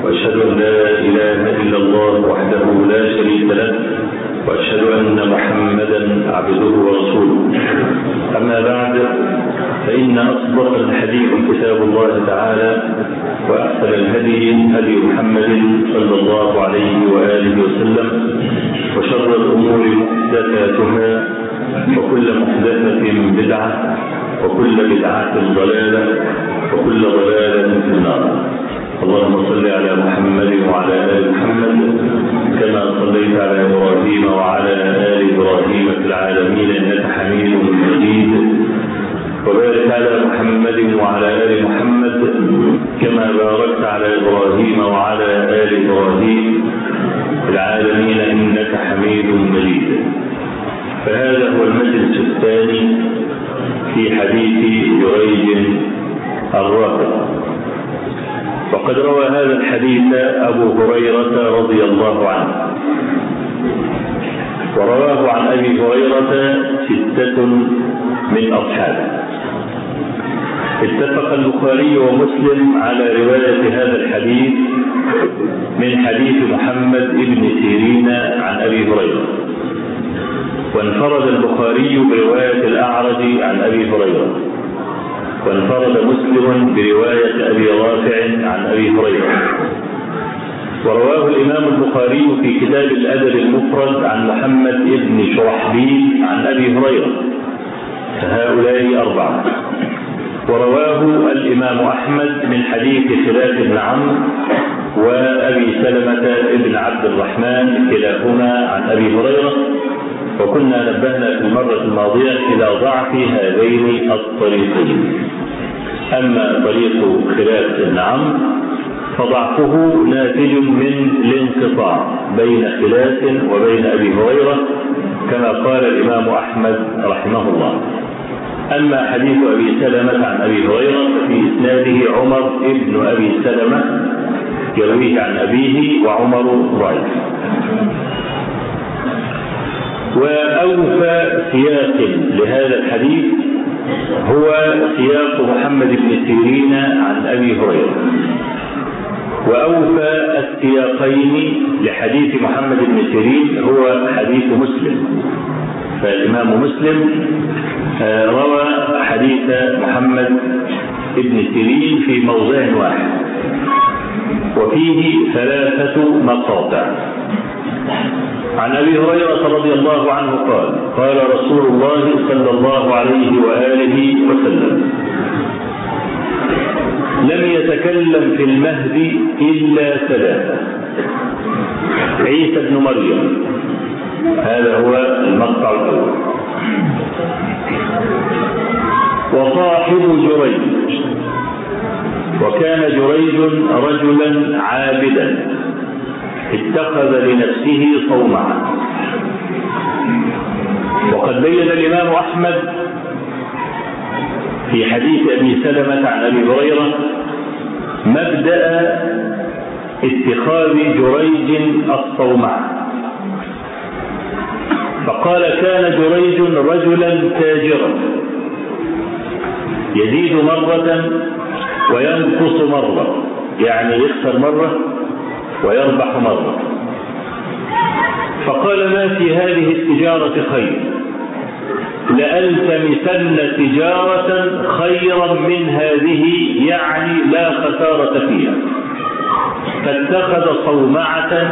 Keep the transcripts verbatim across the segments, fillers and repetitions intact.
وأشهد أن لا إله إلا الله وحده لا شريك له وأشهد أن محمدا عبده ورسوله. أما بعد، فإن أصدق الحديث كتاب الله تعالى، وأحسن الهدي هدي محمد صلى الله عليه وآله وسلم، وشر الأمور محدثاتها، وكل محدثة بدعة، وكل بدعة ضلالة، وكل ضلالة في النار. اللهم صل على محمد وعلى آل محمد كما صليت على إبراهيم وعلى آل إبراهيم في العالمين إنك حميد مجيد، وبارك على محمد وعلى آل محمد كما باركت على إبراهيم وعلى آل إبراهيم في العالمين إنك حميد مجيد. فهذا هو المجلس الثاني في حديث جريج الرافع. وقد روى هذا الحديث أبو هريرة رضي الله عنه، ورواه عن أبي هريرة ستة من أصحابه. اتفق البخاري ومسلم على رواية هذا الحديث من حديث محمد بن سيرين عن أبي هريرة، وانفرد البخاري برواية الأعرج عن أبي هريرة، وانفرد مسلم برواية أبي رافع عن أبي هريرة. ورواه الإمام البخاري في كتاب الأدب المفرد عن محمد بن شرحبيل عن أبي هريرة، فهؤلاء أربعة. ورواه الإمام أحمد من حديث خلاف بن عمرو وأبي سلمة بن عبد الرحمن كلاهما عن أبي هريرة. وكنا نبهنا في المرة الماضية إلى ضعف هذين الطريقين. أما طريق خلاف بن عمرو فضعفه ناتج من الانقطاع بين خلاف وبين أبي هريرة كما قال الإمام أحمد رحمه الله. أما حديث أبي سلمة عن أبي هريرة في إسناده عمر ابن أبي سلمة يرويه عن أبيه، وعمر ضعيف. وأوفى سياق لهذا الحديث هو سياق محمد بن سيرين عن أبي هريرة، وأوفى السياقين لحديث محمد بن سيرين هو حديث مسلم. فالإمام مسلم روى حديث محمد بن سيرين في موضع واحد، وفيه ثلاثة مقاطع. عن أبي هريرة رضي الله عنه قال: قال رسول الله صلى الله عليه وآله وسلم: لم يتكلم في المهد إلا ثلاثة: عيسى بن مريم، هذا هو المقطع الأول، وصاحب جريج، وكان جريج رجلا عابدا اتخذ لنفسه صومعا. وقد بين الإمام أحمد في حديث أبي سلمة عن أبي هريرة مبدأ اتخاذ جريج الصومعة، فقال: كان جريج رجلا تاجرا يزيد مرة وينقص مرة، يعني يخسر مرة ويربح مرة. فقال: ما في هذه التجارة خير، لألتمسن تجارة خيرا من هذه، يعني لا خسارة فيها. فاتخذ صومعة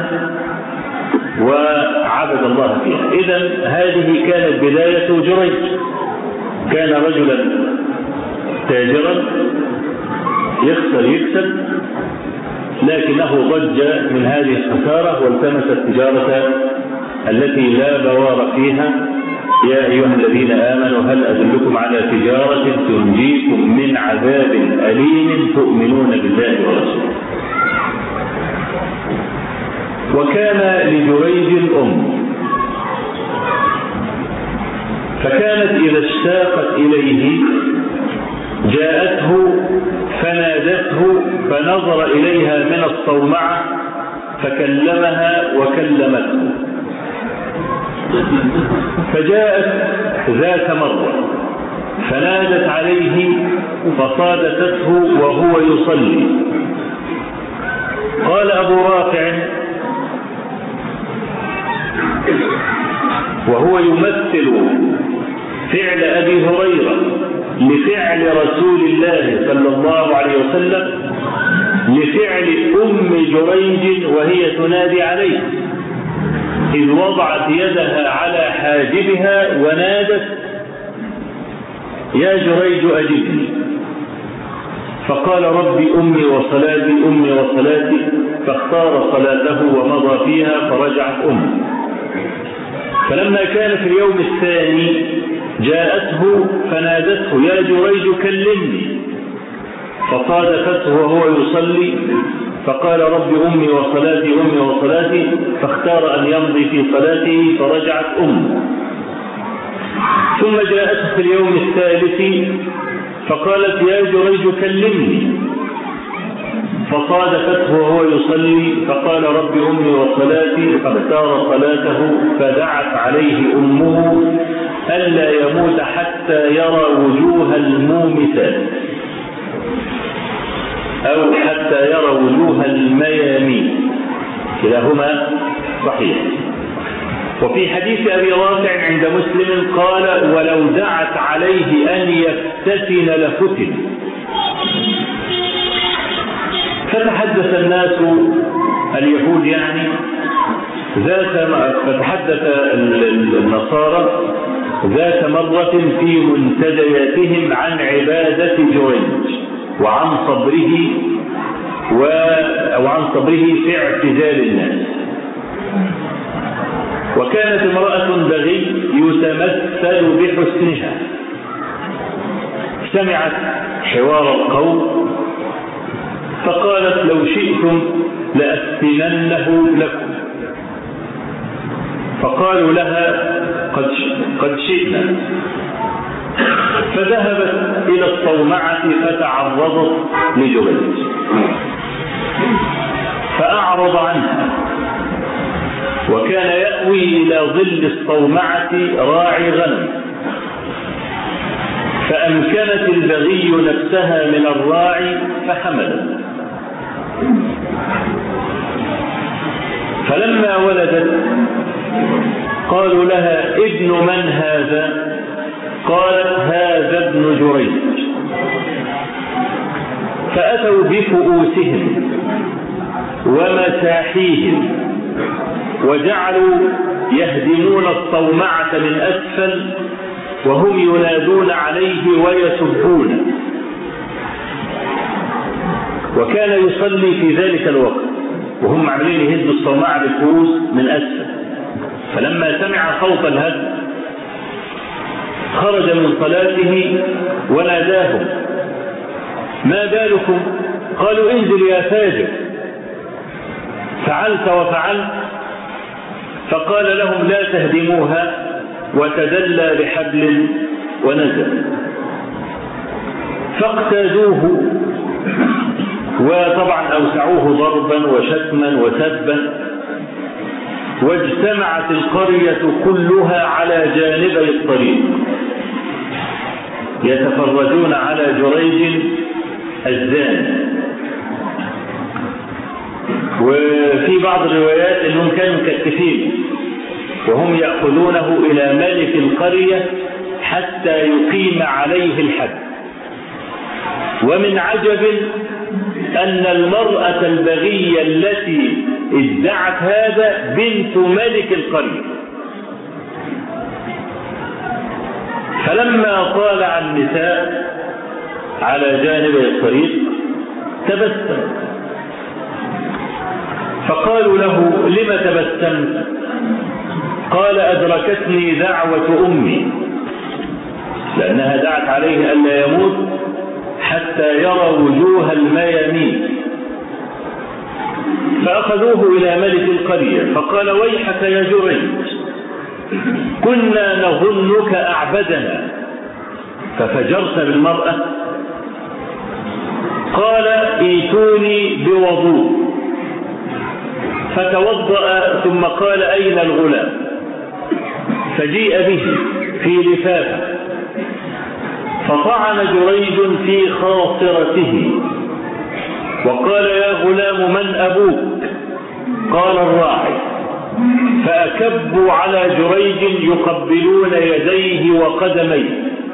وعبد الله فيها. إذن هذه كانت بداية جريج. كان رجلا تاجرا يخسر يكسب، لكنه ضج من هذه الخسارة والتمس التجارة التي لا بوار فيها. يا أيها الذين آمنوا هل أدلكم على تجارة تنجيكم من عذاب أليم تؤمنون بالله ورسوله. وكان لجريج أم، فكانت إذا اشتاقت إليه جاءته فنادته، فنظر إليها من الصومعة فكلمها وكلمته. فجاءت ذات مرة فنادت عليه فصادته وهو يصلي، قال أبو رافع وهو يمثل فعل أبي هريرة لفعل رسول الله صلى الله عليه وسلم لفعل أم جريج وهي تنادي عليه، إذ وضعت يدها على حاجبها ونادت: يا جريج أجبني. فقال: ربي أمي وصلاتي أمي وصلاتي، فاختار صلاته ومضى فيها فرجعت أمه. فلما كان في اليوم الثاني جاءته فنادته: يا جريج كلمني. فصادفته وهو يصلي فقال: رب أمي وصلاتي أمي وصلاتي، فاختار أن يمضي في صلاته فرجعت أمه. ثم جاءته في اليوم الثالث فقالت: يا جريج كلمني. فصادفته وهو يصلي فقال: رب أمي وصلاتي، فاختار صلاته فدعت عليه أمه ألا يموت حتى يرى وجوه المومسات أو حتى يرى وجوه الميامين، كلاهما صحيح. وفي حديث أبي رافع عند مسلم قال: ولو دعت عليه أن يفتتن لفتن. فتحدث الناس اليهود يعني ذات فتحدث النصارى ذات مرة في منتدياتهم عن عبادة جريج وعن صبره و... أو عن صبره في اعتزال الناس. وكانت امرأة بغي يتمثل بحسنها، سمعت حوار القوم فقالت: لو شئتم لأفتننه لكم. فقالوا لها: قد قد شئنا. فذهبت إلى الصومعة فتعرضت لجريج فأعرض عنها، وكان يأوي إلى ظل الصومعة راعي غنم، فأمكنت البغي نفسها من الراعي فحملت. فلما ولدت قالوا لها: ابن من هذا؟ قالت: هذا ابن جريج. فأتوا بفؤوسهم ومساحيهم وجعلوا يهدمون الصومعة من أسفل وهم ينادون عليه ويسبونه. وكان يصلي في ذلك الوقت وهم عاملين يهدوا الصومعة بالفؤوس من أسفل. فلما سمع صوت الهدم خرج من صلاته وناداهم: ما بالكم؟ قالوا: انزل يا فاجر، فعلت وفعلت. فقال لهم: لا تهدموها، وتدلى بحبل ونزل. فاقتادوه، وطبعا أوسعوه ضربا وشتما وسبا، واجتمعت القرية كلها على جانبي الطريق يتفرجون على جريج الزاني. وفي بعض الروايات أنهم كانوا مكتفين وهم يأخذونه إلى ملك القرية حتى يقيم عليه الحد. ومن عجب أن المرأة البغية التي ادعت هذا بنت ملك القرية. فلما طالع النساء على جانب الطريق تبسم، فقالوا له: لم تبسمت؟ قال: أدركتني دعوة أمي، لأنها دعت عليه ألا يموت حتى يرى وجوه الميامين. فأخذوه إلى ملك القرية فقال: ويحك يا جريج، كنا نظنك أعبدنا ففجرت بالمرأة. قال: ايتوني بوضوء. فتوضأ ثم قال: أين الغلام؟ فجيء به في لفافة، فطعن جريج في خاصرته وقال يا غلام من أبوك؟ قال الراعي. فأكبوا على جريج يقبلون يديه وقدميه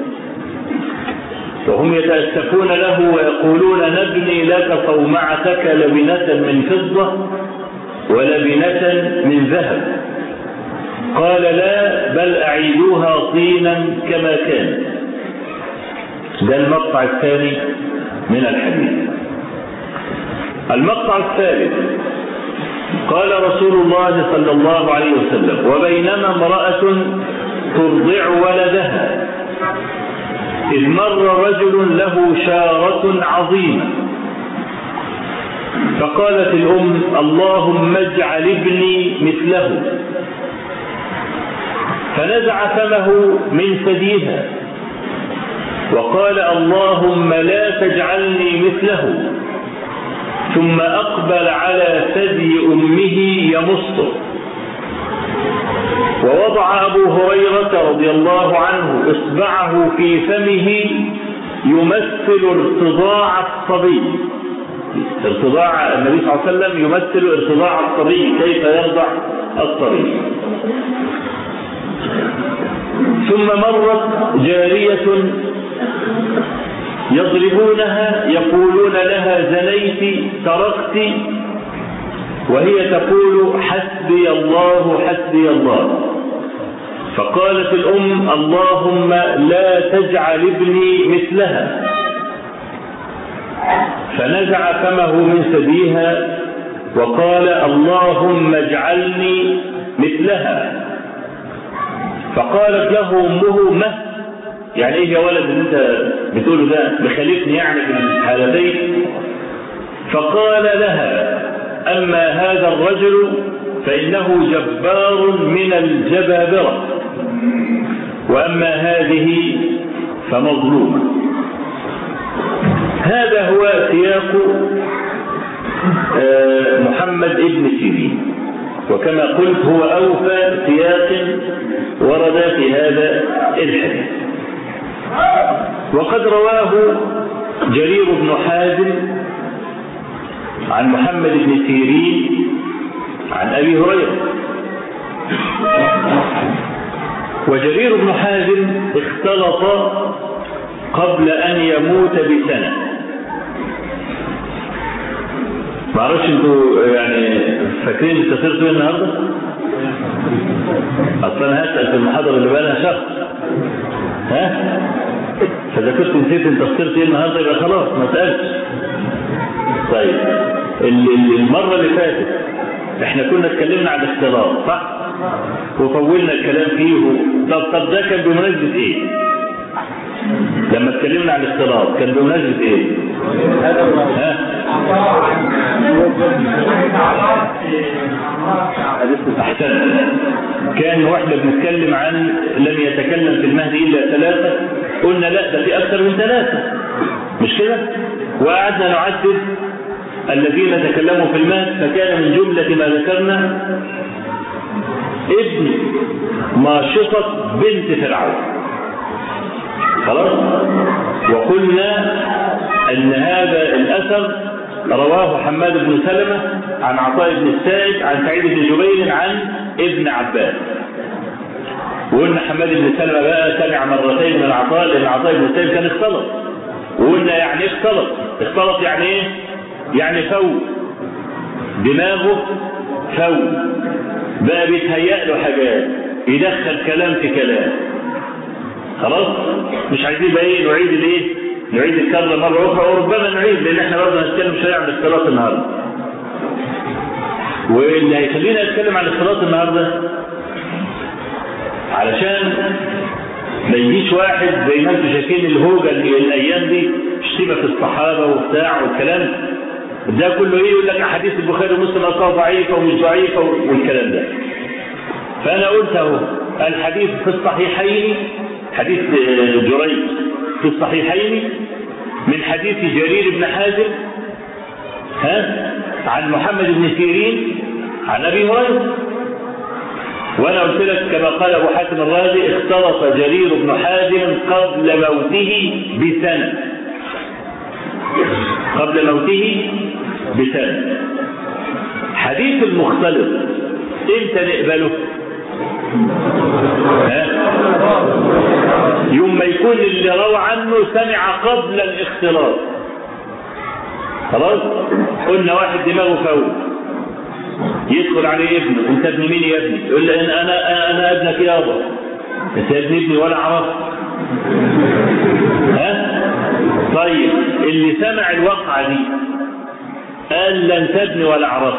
وهم يتأسفون له ويقولون نبني لك صومعتك لبنة من فضة ولبنة من ذهب. قال لا بل أعيدوها طينا كما كان. ده المقطع الثاني من الحديث. المقطع الثالث قال رسول الله صلى الله عليه وسلم وبينما امرأة ترضع ولدها إذ مر رجل له شارة عظيمة فقالت الأم اللهم اجعل ابني مثله فنزع فمه من ثديها وقال اللهم لا تجعلني مثله ثم أقبل على ثدي أمه يمصه. ووضع أبو هريرة رضي الله عنه إصبعه في فمه يمثل ارتضاع الصبي. ارتضاع النبي صلى الله عليه وسلم يمثل ارتضاع الصبي، كيف يرضع الصبي. ثم مرت جارية يضربونها يقولون لها زنيت سرقت وهي تقول حسبي الله حسبي الله. فقالت الأم اللهم لا تجعل ابني مثلها فنزع فمه من ثديها وقال اللهم اجعلني مثلها. فقالت له أمه مه يعني ايه يا ولد اللي انت بتقوله ده بخالفني يعني في الحالتين. فقال لها اما هذا الرجل فانه جبار من الجبابرة واما هذه فمظلومة. هذا هو سياق محمد ابن سيرين، وكما قلت هو اوفى سياق ورد في هذا الحديث. وقد رواه جرير بن حازم عن محمد بن سيرين عن أبي هريرة. وجرير بن حازم اختلط قبل أن يموت بسنة. ما اعرفش انتوا يعني فاكرين استفرتوا النهارده؟ اصلا هسأل في المحاضرة اللي بقى لها شهر. ها؟ فإذا كنت نسيت انت اخترت ايه النهارده يبقى خلاص ما سألتش. طيب المرة اللي فاتت احنا كنا اتكلمنا عن الاختلاط صح؟ وطولنا الكلام فيه. طب طب ده كان بمناسبة ايه؟ لما اتكلمنا عن الاختلاط كان بمناسبة ايه؟ ها؟ احسن. كان واحنا بنتكلم عن لم يتكلم في المهد الا ثلاثة، قلنا لا ده في اكثر من ثلاثة مش كده؟ وقعدنا نعدد الذين تكلموا في المهد، فكان من جملة ما ذكرنا ابن ماشطة بنت فرعون. خلاص؟ وقلنا ان هذا الاثر رواه حماد بن سلمة عن عطاء بن السائب عن سعيد بن جبير عن ابن عباس. وقلنا حماد بن سلمة بقى سمع مرتين من عطاء لان عطاء بن السائب كان اختلط. وقلنا يعني اختلط اختلط يعني ايه؟ يعني فوق دماغه فوق بقى بيتهيأ له حاجات يدخل كلام في كلام. خلاص مش عايزين بقى ايه نعيد الايه نعيد الكلام مرة أخرى، وربما نعيد لأن احنا برضه هنتكلم شوية عن الاختلاط النهاردة. واللي هيخلينا نتكلم عن الاختلاط النهاردة علشان ما يجيش واحد زي ما انتم شايفين الهوجة اللي الأيام دي شتيمة في الصحابة وبتاع والكلام ده كله ايه يقول لك أحاديث البخاري ومسلم أصلا ضعيفة ومش ضعيفة والكلام ده. فأنا قلت اهو الحديث في الصحيحين حديث جريج في الصحيحين من حديث جرير بن حازم ها عن محمد بن سيرين عن أبي هريرة. وأنا قلت لك كما قال أبو حاتم الرازي اختلط جرير بن حازم قبل موته بسنة قبل موته بسند. حديث المختلط امتى نقبله؟ ها؟ يوم ما يكون اللي روى عنه سمع قبل الاختلاط. خلاص؟ قلنا واحد دماغه فوق يدخل عليه ابنه، انت ابن مين يا ابني؟ يقول له انا انا انا ابنك يابا. انت يا ابن ابني ولا عرفت؟ ها؟ طيب اللي سمع الواقعه دي قال لا انت ابني ولا عرفت،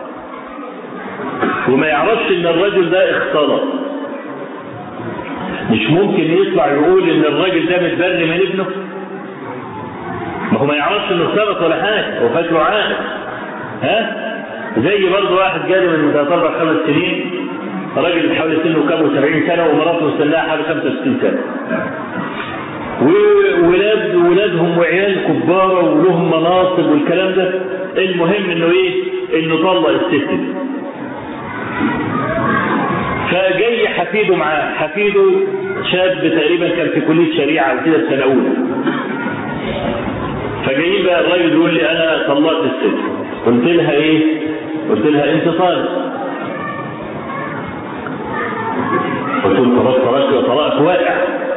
وما يعرفش ان الرجل ده اختلط، مش ممكن يطلع يقول ان الراجل ده متبري من ابنه؟ ما هو ما يعرفش انه اختلط ولا حاجه، هو فاكره عاقل. ها؟ زي برضه واحد جالي من ثلاث اربع خمس سنين، راجل حوالي سنه كام وسبعين سنه ومراته مستناها حوالي خمسة وستين سنه، وولاد ولادهم وعيال كباره ولهم مناصب والكلام ده. المهم انه ايه؟ انه طلق الست دي. فجاي حفيده معاه، حفيده شاب تقريبا كان في كليه شريعه وكده في سنه اولى. فجاي بقى الراجل يقول لي انا طلقت الست. قلت لها ايه؟ قلت لها انت طالق. قلت له خلاص طلاق طلاق واقع.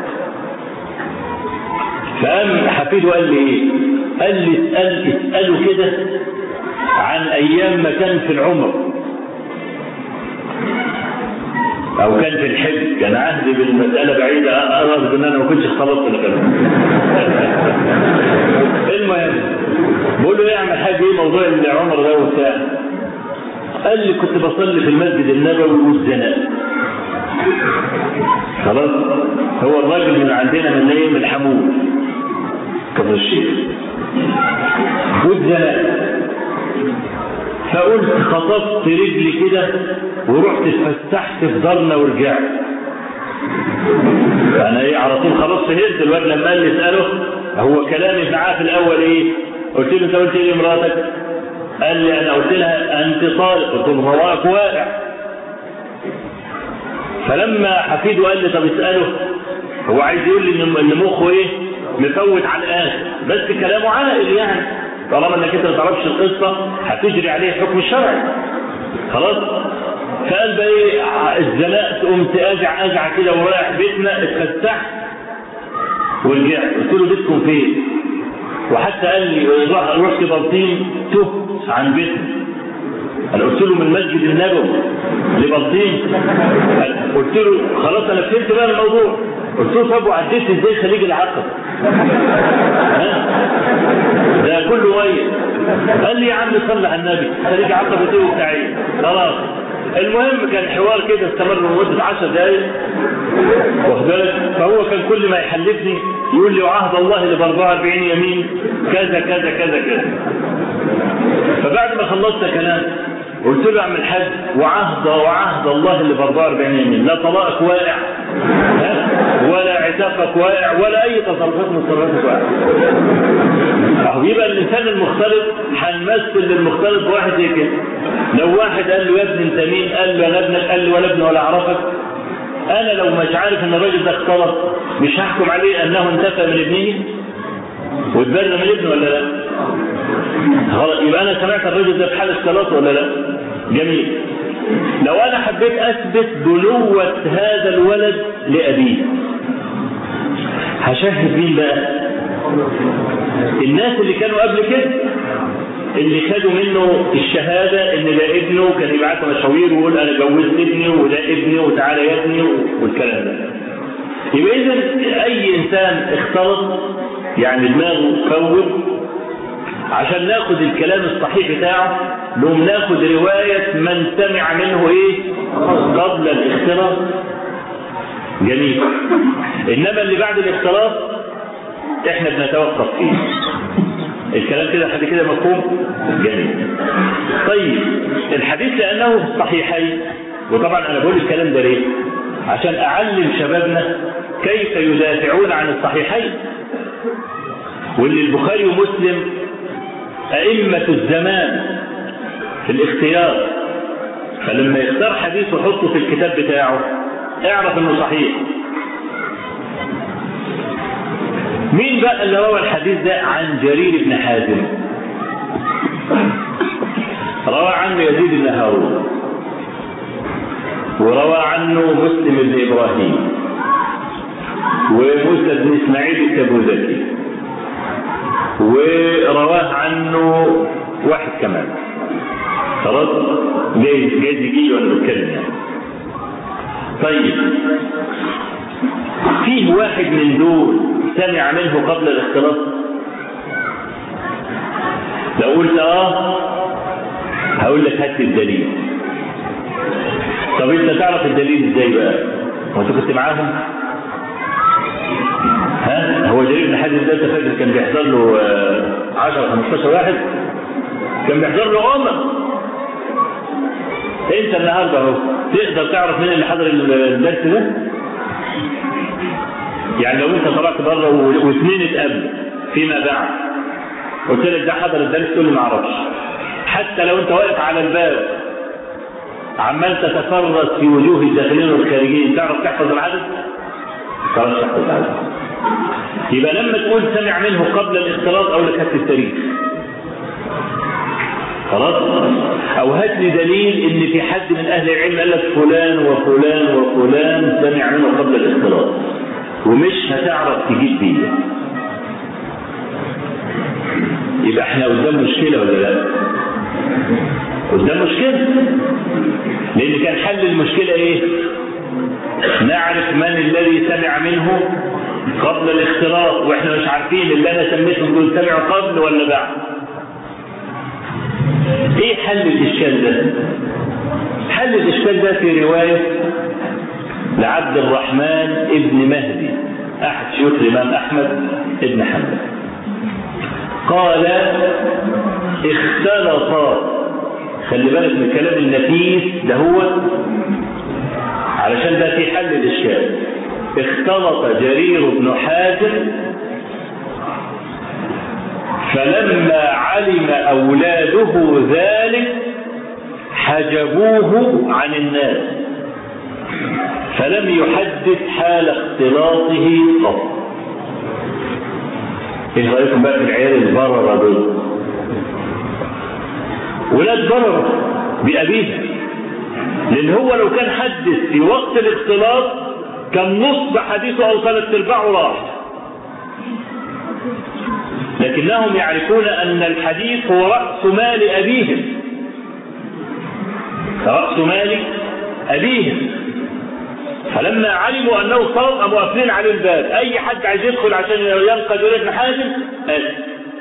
فقام حفيده قال لي ايه؟ قال لي اسال اساله كده عن ايام ما كان في العمر او كان في الحج، كان عهدي بالمساله بعيده، ارغب ان انا ما كنتش اختلطت الكلام. المهم بقول له اعمل حاجه ايه موضوع العمر ده وبتاع؟ قال لي كنت بصلي في المسجد النبوي والزنا. خلاص؟ هو الراجل من عندنا من ايه؟ من الحمود كفر الشيخ والزنا. فقلت خطفت رجلي كده ورحت اتفسحت في دارنا ورجعت. انا ايه على طول خلاص فهمت. الواد لما قال لي اساله، هو كلامي معاه في الاول ايه؟ قلت له انت قلت ايه لمراتك؟ قال لي انا قلت لها انت طالق. قلت له هواك واقع. فلما حفيده قال لي طب اساله، هو عايز يقول لي ان مخه ايه؟ مفوت على الاخر، بس كلامه عاقل يعني، طالما انك انت ما تعرفش القصه هتجري عليه حكم الشرعي. خلاص؟ فقال بقى ايه؟ اتزنقت، قمت اجع اجع كده ورايح بيتنا، اتفسحت ورجعت. قلت له بيتكم فين؟ وحتى قال لي رحت بلطيم، تهت عن بيتنا. انا قلت له من مسجد النبوي لبلطيم. قلت له خلاص انا فهمت بقى الموضوع. قلت له طب وعديت ازاي خليج العقبه؟ ده كله وين؟ قال لي يا عم صلي على النبي، خليج عقبه ايه وبتاعي؟ خلاص. المهم كان حوار كده استمر لمده عشر دقائق، واخد بالك؟ فهو كان كل ما يحلفني يقول لي وعهد الله اللي ب أربعة وأربعين يمين كذا كذا كذا كذا. فبعد ما خلصت كلام قلت له اعمل حج، وعهد وعهد الله اللي ب أربعة وأربعين يمين لا طلاقك واقع ولا عتاقك واقع ولا اي تصرفات من تصرفاتك واقع. اهو يبقى الانسان المختلط هنمثل للمختلط بواحد زي كده. لو واحد قال له يا ابني انت مين؟ قال له انا ابنك. قال له ولا ابني ولا اعرفك. انا لو مش عارف ان الراجل ده اختلط مش هحكم عليه انه انتفى من ابنه واتبرى من ابنه ولا لا؟ خلاص يبقى انا سمعت الراجل ده في حال اختلاط ولا لا؟ جميل. لو انا حبيت اثبت بنوة هذا الولد لابيه، هشهد مين بقى؟ الناس اللي كانوا قبل كده، اللي خدوا منه الشهادة ان ده ابنه، كان يبعث مشاوير ويقول انا جوزت ابني وده ابني وتعالى يا ابني والكلام ده. يبقى اذا اي انسان اختلط يعني دماغه فوت، عشان ناخد الكلام الصحيح بتاعه نقوم ناخد رواية من سمع منه ايه قبل الاختلاط. جميل. انما اللي بعد الاختلاط احنا بنتوقف فيه. الكلام كده لحد كده مفهوم؟ جميل. طيب الحديث لانه في الصحيحين، وطبعا انا بقول الكلام ده ليه؟ عشان اعلم شبابنا كيف يدافعون عن الصحيحين، واللي البخاري ومسلم أئمة الزمان في الاختيار، فلما يختار حديث وحطه في الكتاب بتاعه اعرف انه صحيح. مين بقى اللي روى الحديث ده عن جرير بن حازم؟ روى عنه يزيد بن هارون، وروى عنه مسلم بن إبراهيم، وموسى بن إسماعيل التبوذكي، ورواه عنه واحد كمان. خلاص جايز جايز يجي وانا بتكلم يعني. طيب فيه واحد من دول سمع منه قبل الاختلاط؟ لو قلت اه هقول لك هات الدليل. طب انت تعرف الدليل ازاي بقى؟ وانت كنت معاهم؟ ها هو جرير بن حازم ده انت فاكر كان بيحضر له عشرة خمستاشر واحد؟ كان بيحضر له امه. انت النهارده اهو تقدر تعرف مين اللي حضر الدرس ده؟ يعني لو انت طلعت بره واثنين اتقابلوا فيما بعد قلت لك ده حضر الدرس تقول لي ما اعرفش. حتى لو انت واقف على الباب عمال تتفرج في وجوه الداخلين والخارجين تعرف تحفظ العدد؟ ما تعرفش تحفظ العدد. يبقى لما تقول سمع منه قبل الاختلاط او لك هات التاريخ. خلاص؟ او هات لي دليل ان في حد من اهل العلم قال لك فلان وفلان وفلان سمع منه قبل الاختلاط، ومش هتعرف تجيب بيه. يبقى احنا قدام مشكله ولا لا؟ قدام مشكله. لان كان حل المشكله ايه؟ نعرف من الذي سمع منه قبل الاختلاط، واحنا مش عارفين اللي انا سميتهم دول سمعوا قبل ولا بعد. ايه حل الاشكال ده؟ حل الاشكال ده في روايه لعبد الرحمن ابن مهدي احد شيوخ الامام احمد ابن حنبل. قال اختلط، خلي بالك من الكلام النفيس ده هو علشان ده في حل الاشكال. اختلط جرير بن حازم فلما علم اولاده ذلك حجبوه عن الناس فلم يحدث حال اختلاطه قط. ايه رايكم بقى في العيال البرره دول؟ ولاد برره بأبيها، لان هو لو كان حدث في وقت الاختلاط كان نص حديثه او ثلاث ارباعه راح. لكنهم يعرفون ان الحديث هو رأس مال ابيهم، رأس مال ابيهم، فلما علموا انه صار قاموا قافلين عليه الباب. اي حد عايز يدخل عشان ينقذ جرير بن حازم قال.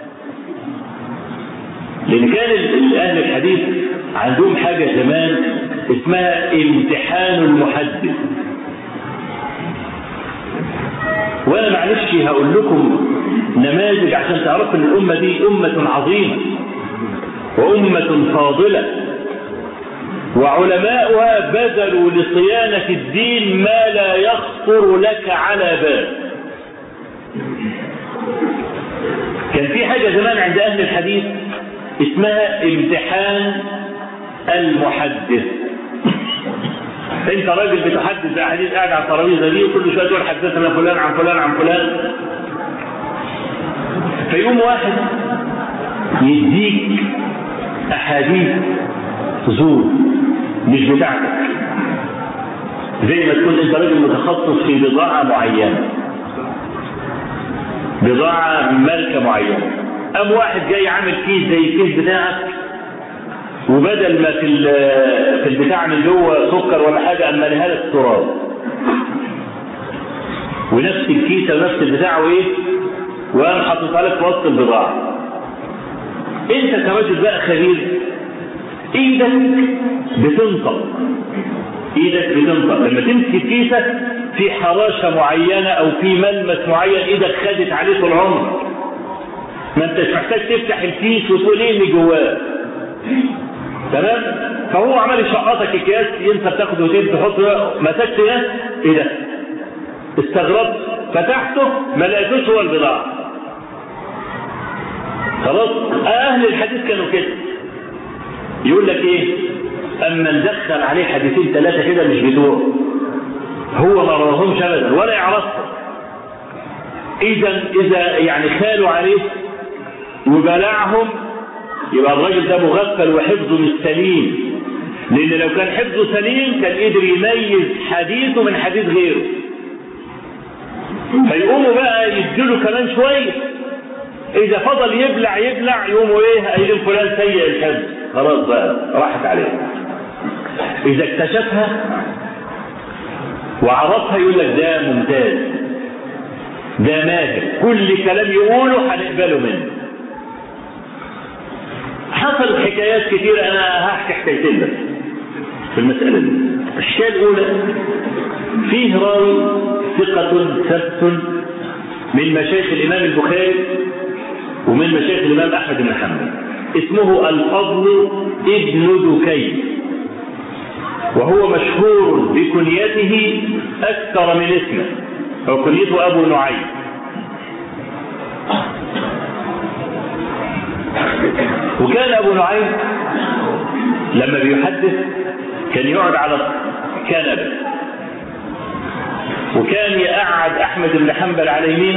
لان كان اهل الحديث عندهم حاجه زمان اسمها امتحان المحدث. وانا معلش هقول لكم نماذج عشان تعرفوا ان الامه دي امه عظيمه وامه فاضله، وعلماؤها بذلوا لصيانه الدين ما لا يخطر لك على بال. كان في حاجه زمان عند اهل الحديث اسمها امتحان المحدث. انت راجل بتحدث احاديث قاعد على الترابيزه دي وكل شويه تقول حدثنا فلان عن فلان عن فلان، فيقوم واحد يديك احاديث زور مش بتاعتك، زي ما تكون انت راجل متخصص في بضاعه معينه، بضاعه ماركه معينه. قام واحد جاي عامل كيس زي الكيس بتاعك، وبدل ما في في البتاع من جوه سكر ولا حاجه اما لها لك تراب، ونفس الكيسه ونفس البتاع وايه، وقام حاططها لك في وسط البضاعه. انت كراجل بقى خبير ايدك بتنطق، ايدك بتنطق لما تمسك الكيسه في حراشه معينه او في ملمس معين ايدك خدت عليه طول عمرك، ما انتش محتاج تفتح الكيس وتقول ايه اللي جواه. تمام؟ فهو عمال يشقطك الكياس، انت بتاخد وتدي تحط، مسكت ده ايه ده؟ استغربت، فتحته ما لقيتوش هو البضاعه. خلاص؟ اهل الحديث كانوا كده، يقول لك ايه؟ اما ندخل عليه حديثين ثلاثه كده مش بتوعه، هو ما راهمش ابدا ولا يعرفهم. اذا اذا يعني خالوا عليه وبلعهم يبقى الراجل ده مغفل وحفظه مش سليم، لان لو كان حفظه سليم كان قدر يميز حديثه من حديث غيره. فيقوموا بقى يديله كمان شويه، اذا فضل يبلع يبلع يقوموا ايه قايلين فلان سيء الحفظ، خلاص بقى راحت عليه. اذا اكتشفها وعرفها يقول لك ده ممتاز، ده ماهر، كل كلام يقوله هنقبله منه. حصلت حكايات كتير، انا هحكي حكايتين بس في المسألة دي. الحكاية الأولى، فيه راوي ثقة ثبت من مشايخ الإمام البخاري ومن مشايخ الإمام أحمد بن حنبل، اسمه الفضل ابن دكين، وهو مشهور بكنيته أكثر من اسمه، أو كنيته أبو نعيم. وكان أبو نعيم لما بيحدث كان يقعد على كنبه، وكان يقعد أحمد بن حنبل على يمينه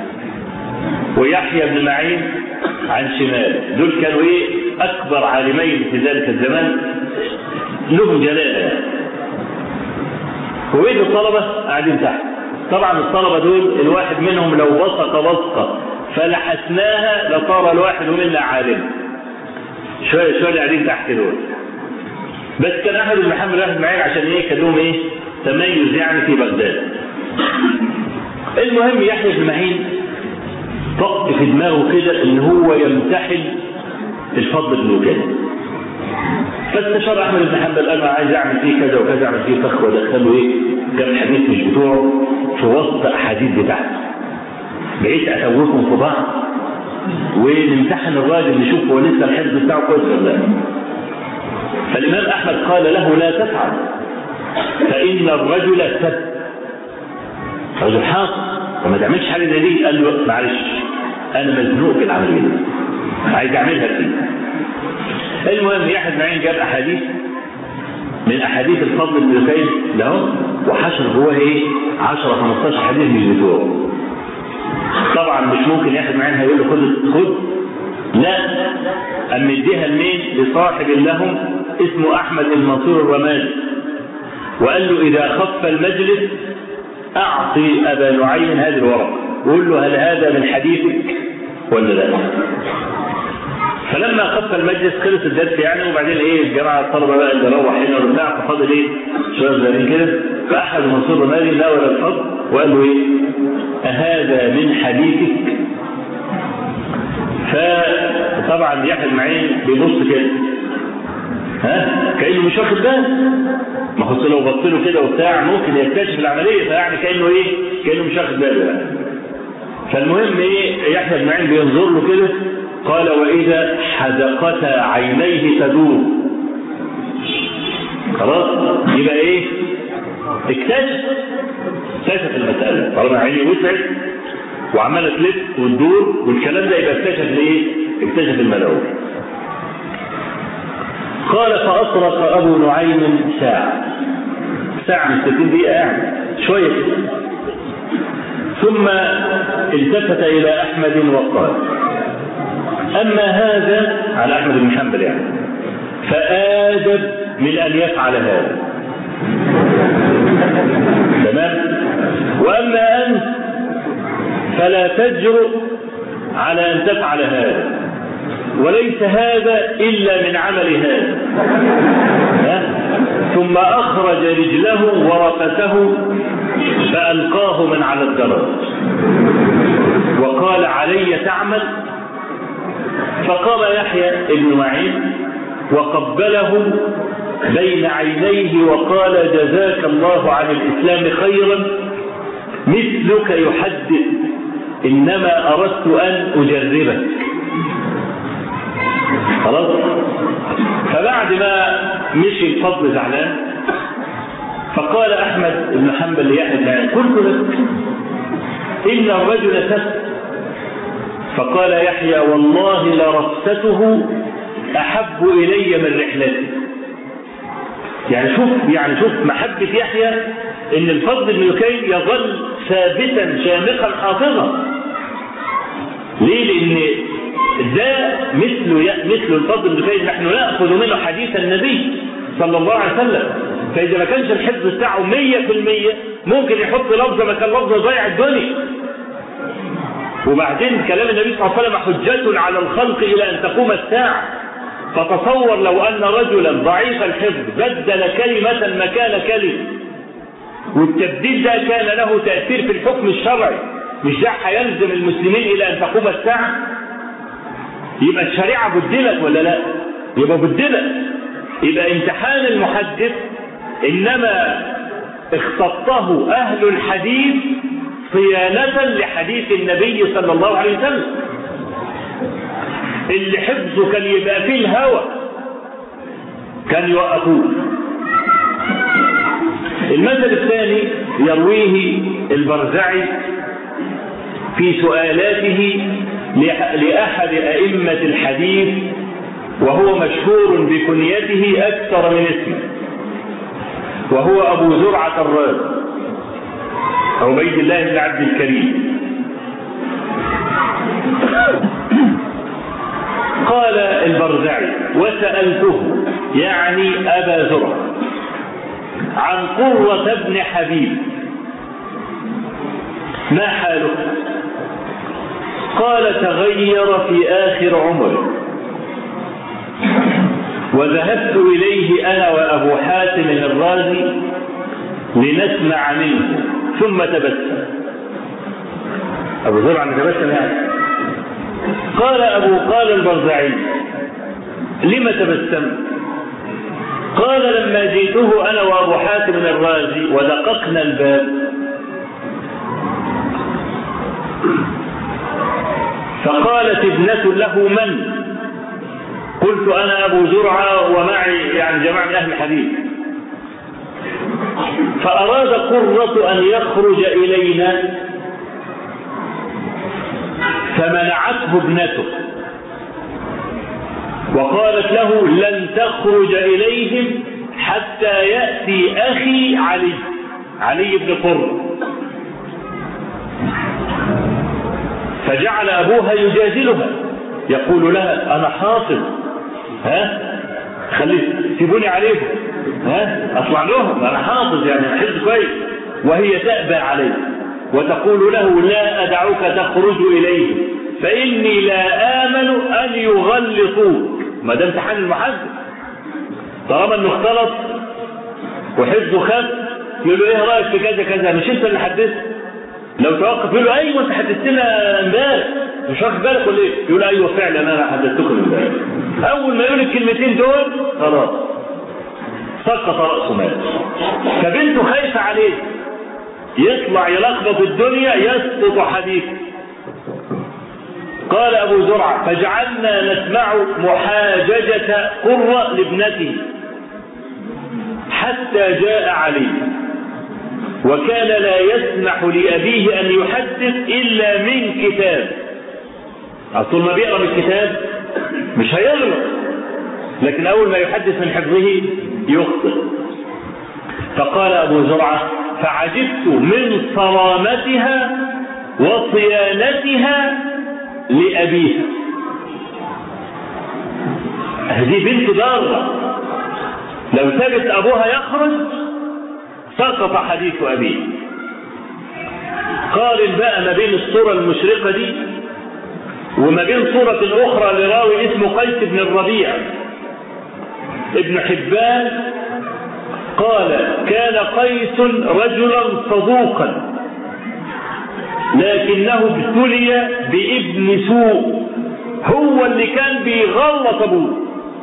ويحيى بن معين عن شماله. دول كانوا ايه أكبر عالمين في ذلك الزمان، لهم جلالة. وبيت الطلبة قاعدين تحت. طبعا الطلبة دول الواحد منهم لو بصق بصقة فلحسناها لصار الواحد منا عالم. شوية شوية قاعدين تحت دول. بس كان أحمد بن حنبل واحد معين عشان ايه كان لهم ايه تميز يعني في بغداد. المهم يحيى بن معين طق في دماغه كده ان هو يمتحن الفضل بن دكين. فاستشار احمد بن حنبل قال عايز اعمل فيه كذا وكذا، اعمل فيه فخ وادخله ايه كم حديث مش بتوعه في وسط احاديث بتاعته، بقيت اتوههم في بعض ونمتحن الراجل نشوف هو لسه الحفظ بتاعه كويس ولا لا. فالامام احمد قال له لا تفعل فان الرجل سب، رجل حاصل وما تعملش حاجه زي دي. قال له معلش انا مزنوق في العمليه دي عايز اعملها فيه. المهم يحيى بن معين جاب احاديث من احاديث الفضل بن دكين له وحشر جواه ايه عشرة خمستاشر حديث مش بتوعه. طبعا مش ممكن يحيى بن معين هيقول له خد خد لا، اما اديها لمين؟ لصاحب لهم اسمه احمد المنصور الرمادي، وقال له اذا خف المجلس اعطي ابا نعيم هذه الورقه وقول له هل هذا من حديثك ولا لا. فلما خف المجلس خلص الدرس يعني، وبعدين ايه الجماعه الطلبه بقى اللي روح هنا وبتاع، ففاضل ايه شويه صغيرين كده، فاحد المنصور الرمادي ناول الفضل وقال له ايه اهذا من حديثك؟ فطبعا يحيى بن معين بيبص كده ها كانه مش واخد باله، ما هو لو بص له كده وبتاع ممكن يكتشف العمليه، فيعني كانه ايه كانه مش واخد باله يعني. فالمهم ايه يحيى بن معين بينظر له كده، قال واذا حدقتا عينيه تدور. خلاص يبقى ايه اكتشف اكتشف المساله، طالما عيني وسعت وعماله تلف وتدور والكلام ده يبقى اكتشف الايه اكتشف الملعون. قال فاطرق ابو نعيم ساعه ساعه من ستين دقيقه يعني شويه كده، ثم التفت الى احمد وقال اما هذا على احمد بن حنبل يعني فآدب من ان يفعل هذا، تمام، واما انت فلا تجرؤ على ان تفعل هذا، وليس هذا الا من عمل هذا. ثم اخرج رجله ورقته فالقاه من على الدرج وقال علي تعمل. فقام يحيى بن معين وقبله بين عينيه وقال جزاك الله عن الاسلام خيرا، مثلك يحدث، انما اردت ان اجربك. خلاص. فبعد ما مشي الفضل زعلان فقال احمد بن حنبل ليحيى بن معين قلت لك ان الرجل سب. فقال يحيى والله لرفسته احب الي من رحلتي. يعني شوف يعني شوف محبه يحيى ان الفضل بن دكين يظل ثابتا شامخا حافظا. ليه؟ لان ده مثل مثل الفضل بن كيس نحن نأخذ منه حديث النبي صلى الله عليه وسلم. فإذا ما كانش الحفظ بتاعه مية في المية ممكن يحط لفظة مكان لفظة ضيع الدنيا. وبعدين كلام النبي صلى الله عليه وسلم حجة على الخلق إلى أن تقوم الساعة. فتصور لو أن رجلا ضعيف الحفظ بدل كلمة مكان كلمة، والتبديل ده كان له تأثير في الحكم الشرعي، مش ده هيلزم المسلمين إلى أن تقوم الساعة؟ يبقى الشريعة بدلت ولا لا؟ يبقى بدلت. يبقى امتحان المحدث إنما اختصه أهل الحديث صيانة لحديث النبي صلى الله عليه وسلم. اللي حفظه كان يبقى فيه الهوى كان يوقفوه. المثل الثاني يرويه البرزعي في سؤالاته لأحد أئمة الحديث وهو مشهور بكنيته أكثر من اسمه، وهو أبو زرعة الرازي عبيد الله بن عبد الكريم. قال البرزعي: وسألته يعني أبا زرعة عن قرة بن حبيب ما حاله؟ قال: تغير في آخر عمره، وذهبت إليه أنا وأبو حاتم الرازي لنسمع منه ثم تبسم. أبو زرعة تبسم يعني. قال أبو قال البرزعي: لما تبسم؟ قال: لما جئته أنا وأبو حاتم الرازي ودققنا الباب فقالت ابنة له: من؟ قلت: أنا أبو زرعة ومعي يعني جماعة من أهل الحديث. فأراد قرة أن يخرج إلينا فمنعته ابنته وقالت له: لن تخرج إليهم حتى يأتي أخي علي علي بن قرة. فجعل أبوها يجادلها يقول لها: أنا حافظ، ها خلي سيبوني عليهم، ها أطلع لهم، أنا حافظ يعني حفظ كويس. وهي تأبى عليه وتقول له: لا أدعوك تخرج إليه فإني لا آمن أن يغلطوك. ما ده امتحان المحدث، طالما انه اختلط وحفظه خف يقول له: ايه رأيك في كذا كذا؟ مش انت اللي حدثت؟ لو توقف يقول له: ايوه انت حدثتنا امبارح، مش واخد بالك ولا ايه؟ يقول له: ايوه فعلا انا حدثتكم امبارح. اول ما يقول الكلمتين دول خلاص سقط رأسه مات. فبنته خايفة عليه يطلع يلخبط الدنيا يسقط حديث. قال أبو زرعة: فجعلنا نسمع محاججة قرة لابنته حتى جاء علي، وكان لا يسمح لأبيه أن يحدث إلا من كتاب. طول ما بيقرأ من الكتاب مش هيغلط، لكن أول ما يحدث من حفظه يخطئ. فقال أبو زرعة: فعجبت من صرامتها وصيانتها لأبيها. هذه بنت ضارة، لو ثبت أبوها يخرج سقط حديث أبيه. قارن بقى ما بين الصورة المشرقة دي وما بين صورة أخرى لراوي اسمه قيس بن الربيع. ابن حبان قال: كان قيس رجلا صدوقا لكنه ابتلي بابن سوء، هو اللي كان بيغلط ابوه.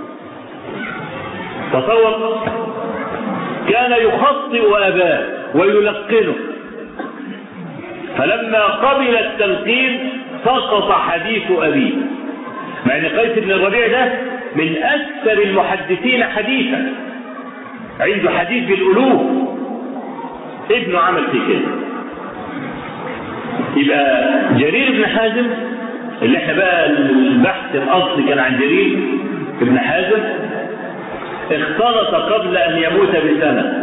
تصور، كان يخطئ اباه ويلقنه، فلما قبل التلقين سقط حديث ابيه. مع ان قيس بن الربيع ده من اكثر المحدثين حديثا، عنده حديث بالالوف، ابنه عمل في كده. يبقى جرير بن حازم اللي احنا بقى البحث الاصلي كان عن جرير بن حازم، اختلط قبل ان يموت بسنه،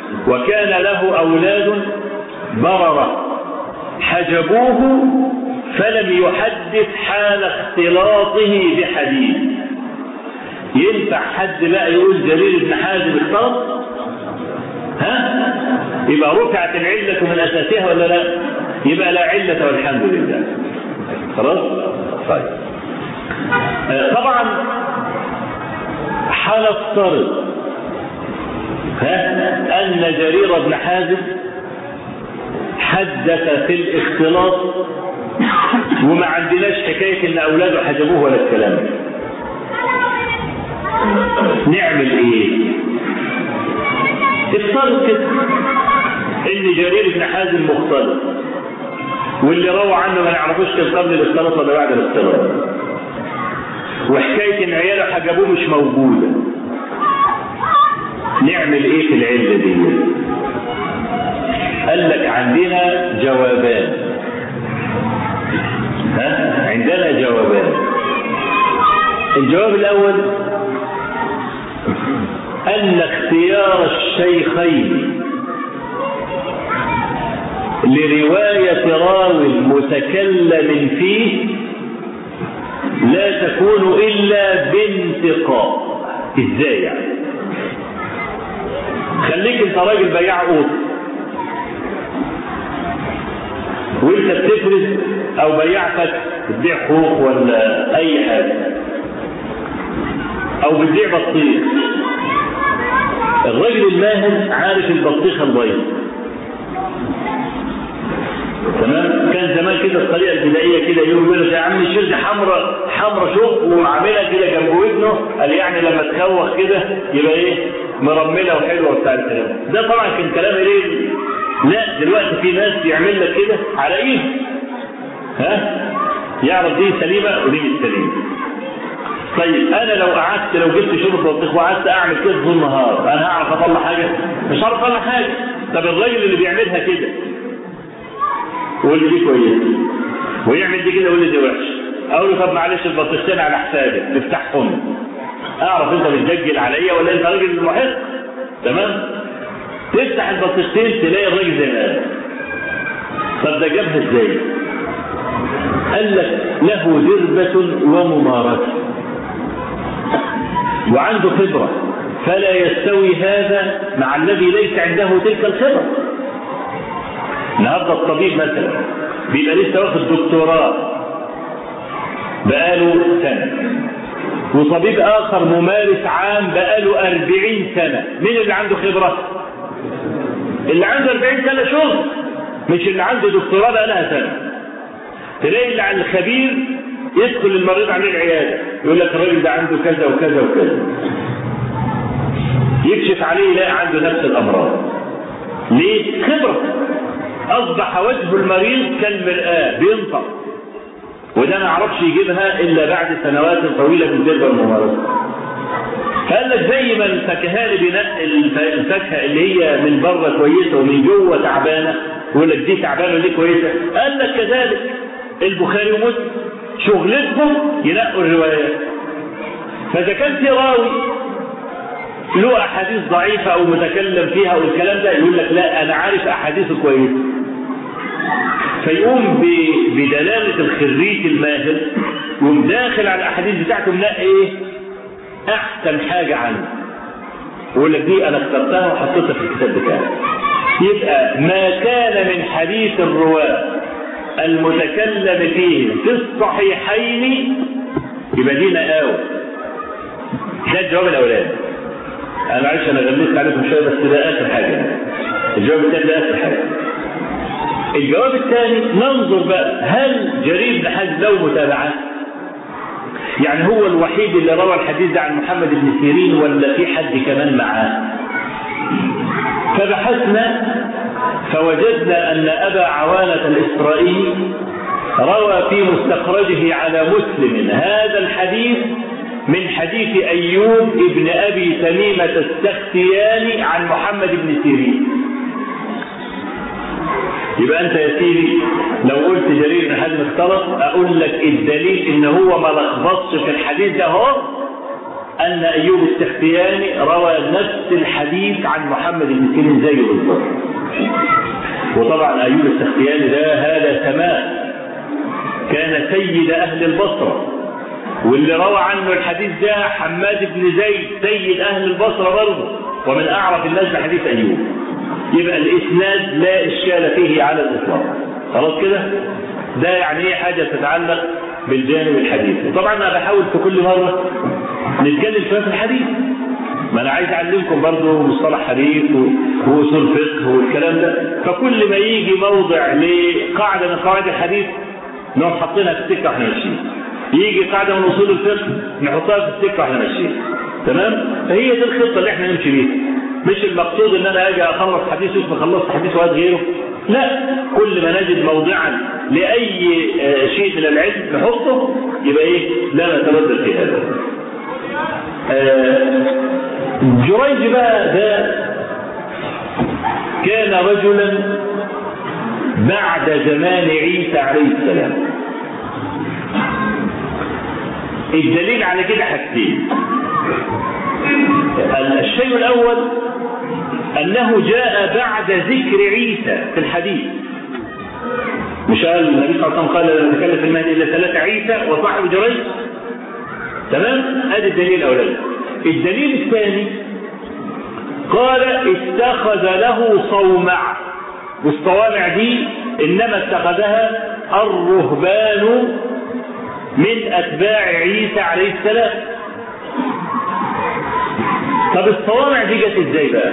وكان له اولاد برره حجبوه فلم يحدث حال اختلاطه بحديث. ينفع حد بقى يقول جرير بن حازم اختلط؟ ها؟ يبقى رفعت العلة من أساسها ولا لا؟ يبقى لا علة والحمد لله. خلاص؟ طيب. آه طبعا هنفترض أن جرير بن حازم حدث في الاختلاط وما عندناش حكاية ان اولاده حجبوه ولا الكلام. نعمل ايه؟ افترض كده ان جرير بن حازم مختلط واللي روى عنه ما نعرفوش كان قبل الاختلاط ولا بعد الاختلاط، وحكاية ان عياله حجبوه مش موجودة. نعمل ايه في العلة دي؟ قال لك عندنا جوابان. ها؟ عندنا جوابان. الجواب الاول ان اختيار الشيخين لرواية راوي متكلم فيه لا تكون الا بانتقاء. ازاي يعني؟ خليك انت راجل بياع قوط وانت بتفرز او بياع فتح بتبيع خوخ ولا اي حاجه او بتبيع بطيخ. الراجل الماهر عارف البطيخه البيض تمام. كان زمان كده الطريقه البدائيه كده يقول يا عم الشير دي حمراء حمراء شوف ومعاملها كده جنب ودنه، قال يعني لما تخوخ كده يبقى ايه مرمله وحلوه وبتاع الكلام ده. طبعا كان كلام ايه؟ لا دلوقتي في ناس يعمل لك كده على ايه؟ ها؟ يعرف دي سليمه ودي مش سليمه. طيب انا لو قعدت لو جبت شرب بطيخ وقعدت اعمل كده طول النهار انا هعرف اطلع حاجه؟ مش هعرف اطلع حاجه. طب الراجل اللي بيعملها كده واللي دي كويس ويعمل دي كده واللي دي وحش، اقول له طب معلش البطيختين على حسابك نفتحهم، اعرف انت بتدجل عليا ولا انت راجل محق. تمام؟ تفتح البطيختين تلاقي الراجل زي ما قال. طب ده جابها ازاي؟ قال لك له دربة وممارسة وعنده خبرة، فلا يستوي هذا مع الذي ليس عنده تلك الخبرة. النهارده الطبيب مثلا بيبقى لسه واخد دكتوراه بقاله سنة، وطبيب آخر ممارس عام بقاله أربعين سنة. مين اللي عنده خبرة؟ اللي عنده أربعين سنة شغل، مش اللي عنده دكتوراه بقالها سنة. تلاقي اللي عن الخبير يدخل المريض عليه العيادة يقول لك الراجل ده عنده كذا وكذا وكذا، يكشف عليه يلاقي عنده نفس الأمراض. ليه؟ خبرة. أصبح وجه المريض كالمرآة بينطق، وده ما عرفش يجيبها إلا بعد سنوات طويلة من تلك الممارسة. فقال لك زي ما الفكهاني بينقي الفاكهة اللي هي من بره كويسة ومن جوه تعبانة يقول لك دي تعبانة ودي كويسة، قال لك كذلك البخاري ومسلم شغلتهم ينقوا الروايات. فإذا كان في راوي له أحاديث ضعيفة أو متكلم فيها أو الكلام ده يقول لك لا أنا عارف أحاديثه كويسة، فيقوم بدلالة الخريج الماهر يقوم داخل على الأحاديث بتاعته منقي إيه؟ أحسن حاجة عنه، يقول لك دي أنا اخترتها وحطيتها في الكتاب بتاعي. يبقى ما كان من حديث الرواة المتكلم فيه في الصحيحين يبقى دي نقاوة. ده الجواب الأولاني. أنا معلش أنا غلست عليكم شوية بس ده آخر حاجة. الجواب الثاني ده آخر حاجة. الجواب الثاني ننظر بقى هل جرير بن حازم له متابعات؟ يعني هو الوحيد اللي روى الحديث ده عن محمد بن سيرين ولا في حد كمان معاه؟ فبحثنا فوجدنا أن أبا عوانة الإسرائيلي روى في مستخرجه على مسلم هذا الحديث من حديث أيوب ابن أبي تميمة السختياني عن محمد بن سيرين. يبقى أنت يا سيدي لو قلت جرير بن حازم اختلط أقول لك الدليل إن هو ما لخبطش في الحديث ده هو أن أيوب السختياني روى نفس الحديث عن محمد بن سيرين زيه بالضبط. وطبعا أيوب السختياني ده هذا سماء كان سيد أهل البصرة، واللي روى عنه الحديث ده حماد بن زيد سيد أهل البصرة برضه، ومن أعرف الناس بحديث أيوب. يبقى الإسناد لا إشكال فيه على الإطلاق. خلاص كده؟ ده يعني ايه حاجة تتعلق بالجانب الحديثي. طبعا أنا بحاول في كل مرة نتكلم شوية في الحديث، ما أنا عايز أعلمكم برضه مصطلح حديث وأصول فقه والكلام ده. فكل ما يجي موضع لقاعدة من قواعد الحديث نقوم حاطينها في السكة واحنا ماشيين، يجي قاعدة من أصول الفقه نحطها في السكة واحنا ماشيين. تمام؟ فهي دي الخطة اللي احنا نمشي بيها. مش المقصود ان انا اجي اخلص حديث اسمه خلصت حديث وهات غيره، لا، كل ما نجد موضعا لاي شيء من العلم نحطه يبقى ايه؟ لا نتردد في هذا. جريج بقى ده كان رجلا بعد زمان عيسى عليه السلام. الدليل على كده حاجتين. الشيء الأول أنه جاء بعد ذكر عيسى في الحديث. مش قال النبي صلى الله عليه وسلم قال لا نتكلم في المهدي إلا ثلاثة عيسى وصاحب جريج؟ تمام؟ هذا الدليل الأولاني. الدليل الثاني قال اتخذ له صومع، والصوامع دي إنما اتخذها الرهبان من أتباع عيسى عليه السلام. طب الصوامع دي جت ازاي بقى؟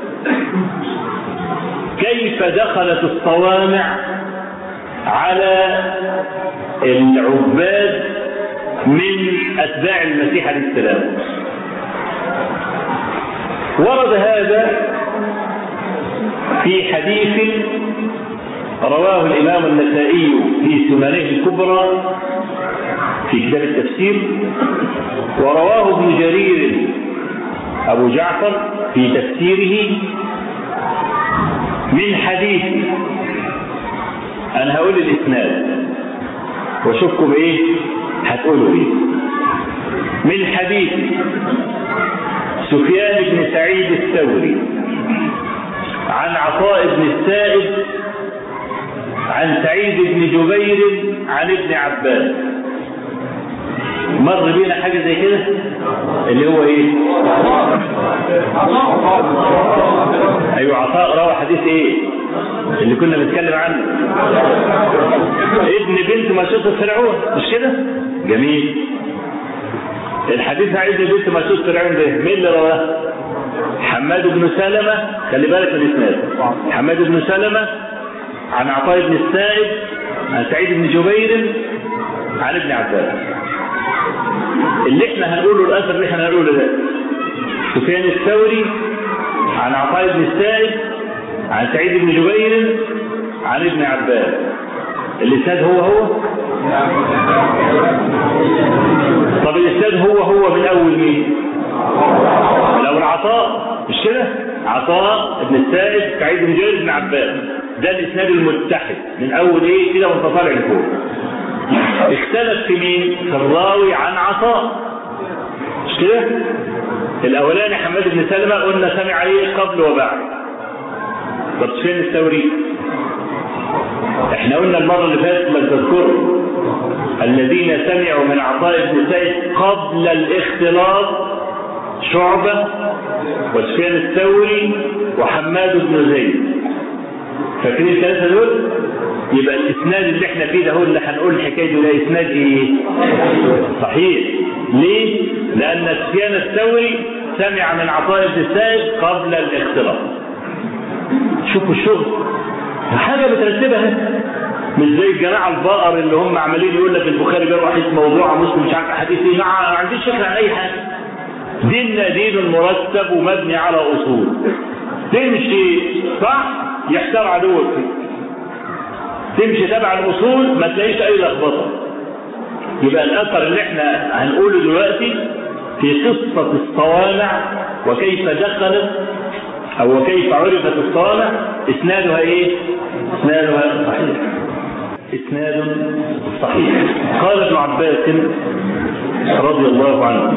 كيف دخلت الصوامع على العباد من أتباع المسيح عليه السلام؟ ورد هذا في حديث رواه الإمام النسائي في سننه الكبرى في كتاب التفسير، ورواه ابن جرير أبو جعفر في تفسيره من حديث، أنا هقول الإسناد وشوفكم إيه هتقولوا إيه. من حديث سفيان بن سعيد الثوري عن عطاء بن السائب عن سعيد بن جبير عن ابن عباس. مر بينا حاجة زي كده اللي هو ايه؟ ايوه عطاء روى حديث ايه اللي كنا بنتكلم عنه؟ ابن بنت مشيطة فرعون، مش كده؟ جميل. الحديث عن ابن بنت مشيطة فرعون ده مين اللي رواه؟ حماد بن سلمة. خلي بالك من الاسناد. حماد بن سلمة عن عطاء بن السائب عن سعيد بن جبير عن ابن عباس. اللي احنا هنقوله الاثر اللي احنا هنقوله ده سفيان الثوري عن عطاء بن السائب عن سعيد بن جبير عن ابن عباس. الاسناد هو هو. طب الاسناد هو هو من اول مين؟ من اول عطاء، مش كده؟ عطاء بن السائب سعيد بن جبير بن عباس. ده الاسناد المتحد من اول ايه كده وانت طالع لفوق. اختلف في مين؟ في الراوي عن عطاء، مش كده؟ الاولاني حماد بن سلمة قلنا سمع عليه قبل وبعد. طب فين الثوري؟ احنا قلنا المرة اللي فاتت ما تذكروا الذين سمعوا من عطاء بن سعيد قبل الاختلاط شعبة وسفيان الثوري وحماد بن زيد. فاكرين الثلاثة دول؟ يبقى الاسناد اللي احنا فيه ده هو اللي هنقول الحكايه ده اسناد ايه؟ صحيح. ليه؟ لان سفيان الثوري سمع من عطاء بن السائب قبل الاختلاط. شوفوا الشغل حاجه مترتبه، مش زي الجماعه البقر اللي هم عمالين يقول لك البخاري بيروح حديث موضوع مسلم مش عارف حديث ايه. ما عنديش فكره عن اي حاجه. ديننا دين مرتب ومبني على اصول. تمشي صح يحتار عدوك، تمشي تبع الاصول ما تلاقيش اي لخبطه. يبقى الاثر اللي احنا هنقوله دلوقتي في قصه الصوامع وكيف دخلت او كيف عرفت الصوامع اسنادها ايه؟ اسنادها صحيح. اسناد صحيح. قال ابن عباس رضي الله عنه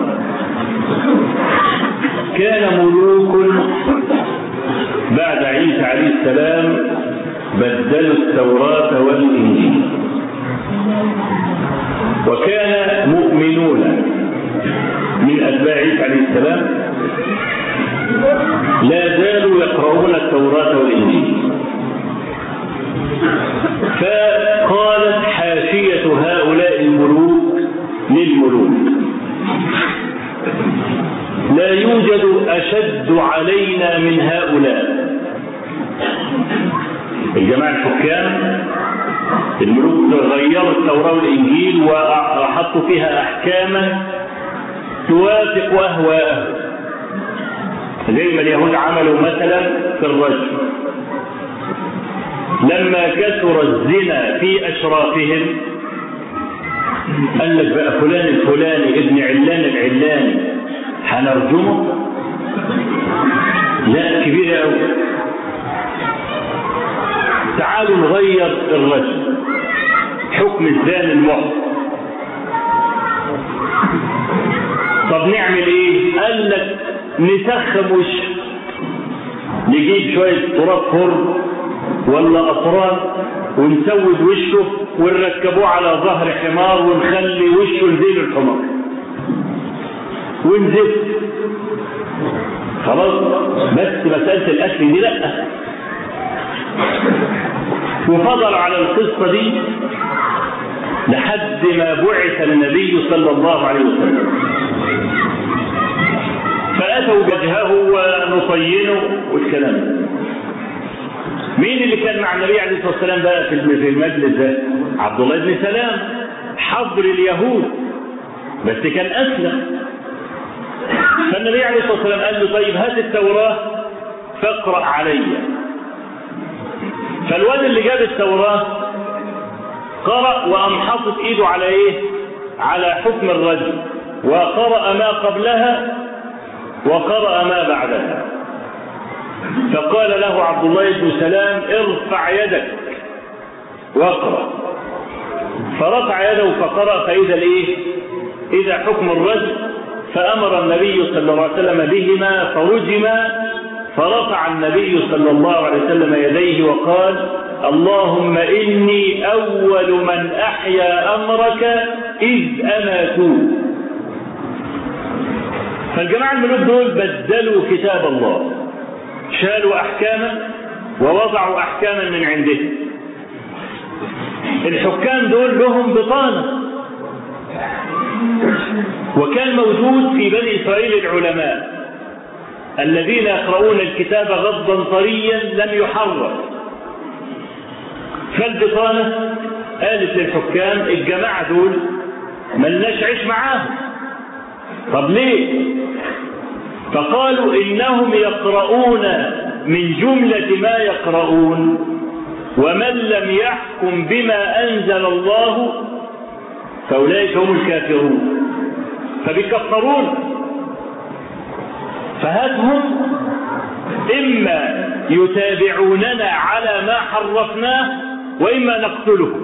كان ملوك بعد عيسى عليه السلام بدلوا التوراة والإنجيل. وكان مؤمنون من أتباع عيسى عليه السلام لا زالوا يقرؤون التوراة والإنجيل. فقالت حاشية هؤلاء الملوك للملوك: لا يوجد أشد علينا من هؤلاء. الجماعة الحكام الملوك غيروا التوراة والإنجيل وحطوا فيها أحكاما توافق أهواءهم، زي ما اليهود عملوا مثلا في الرجم. لما كثر الزنا في أشرافهم قال لك بقى فلان الفلاني ابن علان العلاني هنرجمه؟ لا، كبيرة أوي. تعالوا نغير الرجم، حكم الزاني المحصن. طب نعمل ايه؟ قال لك نسخم وشه، نجيب شوية تراب حر ولا أطران ونسود وشه ونركبوه على ظهر حمار ونخلي وشه لذيل الحمار ونزف. خلاص، بس مسألة الأكل دي لأ. وفضل على القصة دي لحد ما بعث النبي صلى الله عليه وسلم، فأتوا وجهه ونصينه والكلام. مين اللي كان مع النبي عليه الصلاة والسلام بقى في المجلس ده؟ عبد الله بن سلام، حبر اليهود، بس كان أسلم. فالنبي عليه الصلاة والسلام قال له: طيب هات التوراة فاقرأ علي. فالواد اللي جاب التوراة قرأ وقام حاطط ايده على ايه؟ على حكم الرجم، وقرأ ما قبلها وقرأ ما بعدها. فقال له عبد الله بن سلام: ارفع يدك واقرأ. فرفع يده فقرأ، فإذا الايه؟ إذا حكم الرجم. فأمر النبي صلى الله عليه وسلم بهما فرجما. فرفع النبي صلى الله عليه وسلم يديه وقال: اللهم إني أول من أحيا أمرك إذ أماتوه. فالجماعة الملوك دول بدلوا كتاب الله، شالوا أحكاما ووضعوا أحكاما من عندهم. الحكام دول لهم بطانة، وكان موجود في بني إسرائيل العلماء الذين يقرؤون الكتاب غضا طريا لم يحرف. فالبطانة قالت للحكام: الجماعة دول ملناش عيش معاهم. طب ليه؟ فقالوا: إنهم يقرؤون من جملة ما يقرؤون، ومن لم يحكم بما أنزل الله فأولئك هم الكافرون. فبيكفرون. فهاتهم إما يتابعوننا على ما حرفناه وإما نقتله.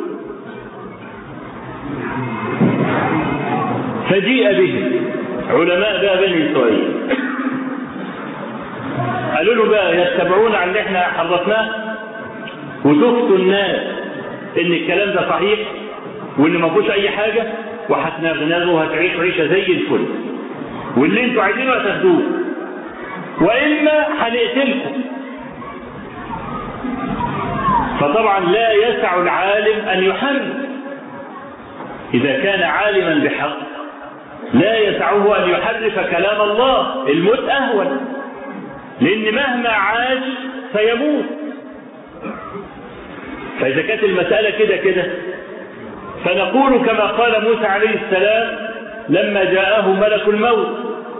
فجيء به علماء بقى بني إسرائيل، قالوا له بقى: يتبعون على اللي احنا حرفناه وتفتوا الناس ان الكلام ده صحيح وان ما فيهوش اي حاجه، وهتنغنغوا وهتعيشوا عيشه زي الفل، واللي انتوا عايزينه هتاخدوه، واما هنقتلكم. فطبعا لا يسع العالم ان يحرف. اذا كان عالما بحق لا يسعه ان يحرف كلام الله، الموت اهون، لان مهما عاش سيموت. فاذا كانت المساله كده كده فنقول كما قال موسى عليه السلام لما جاءه ملك الموت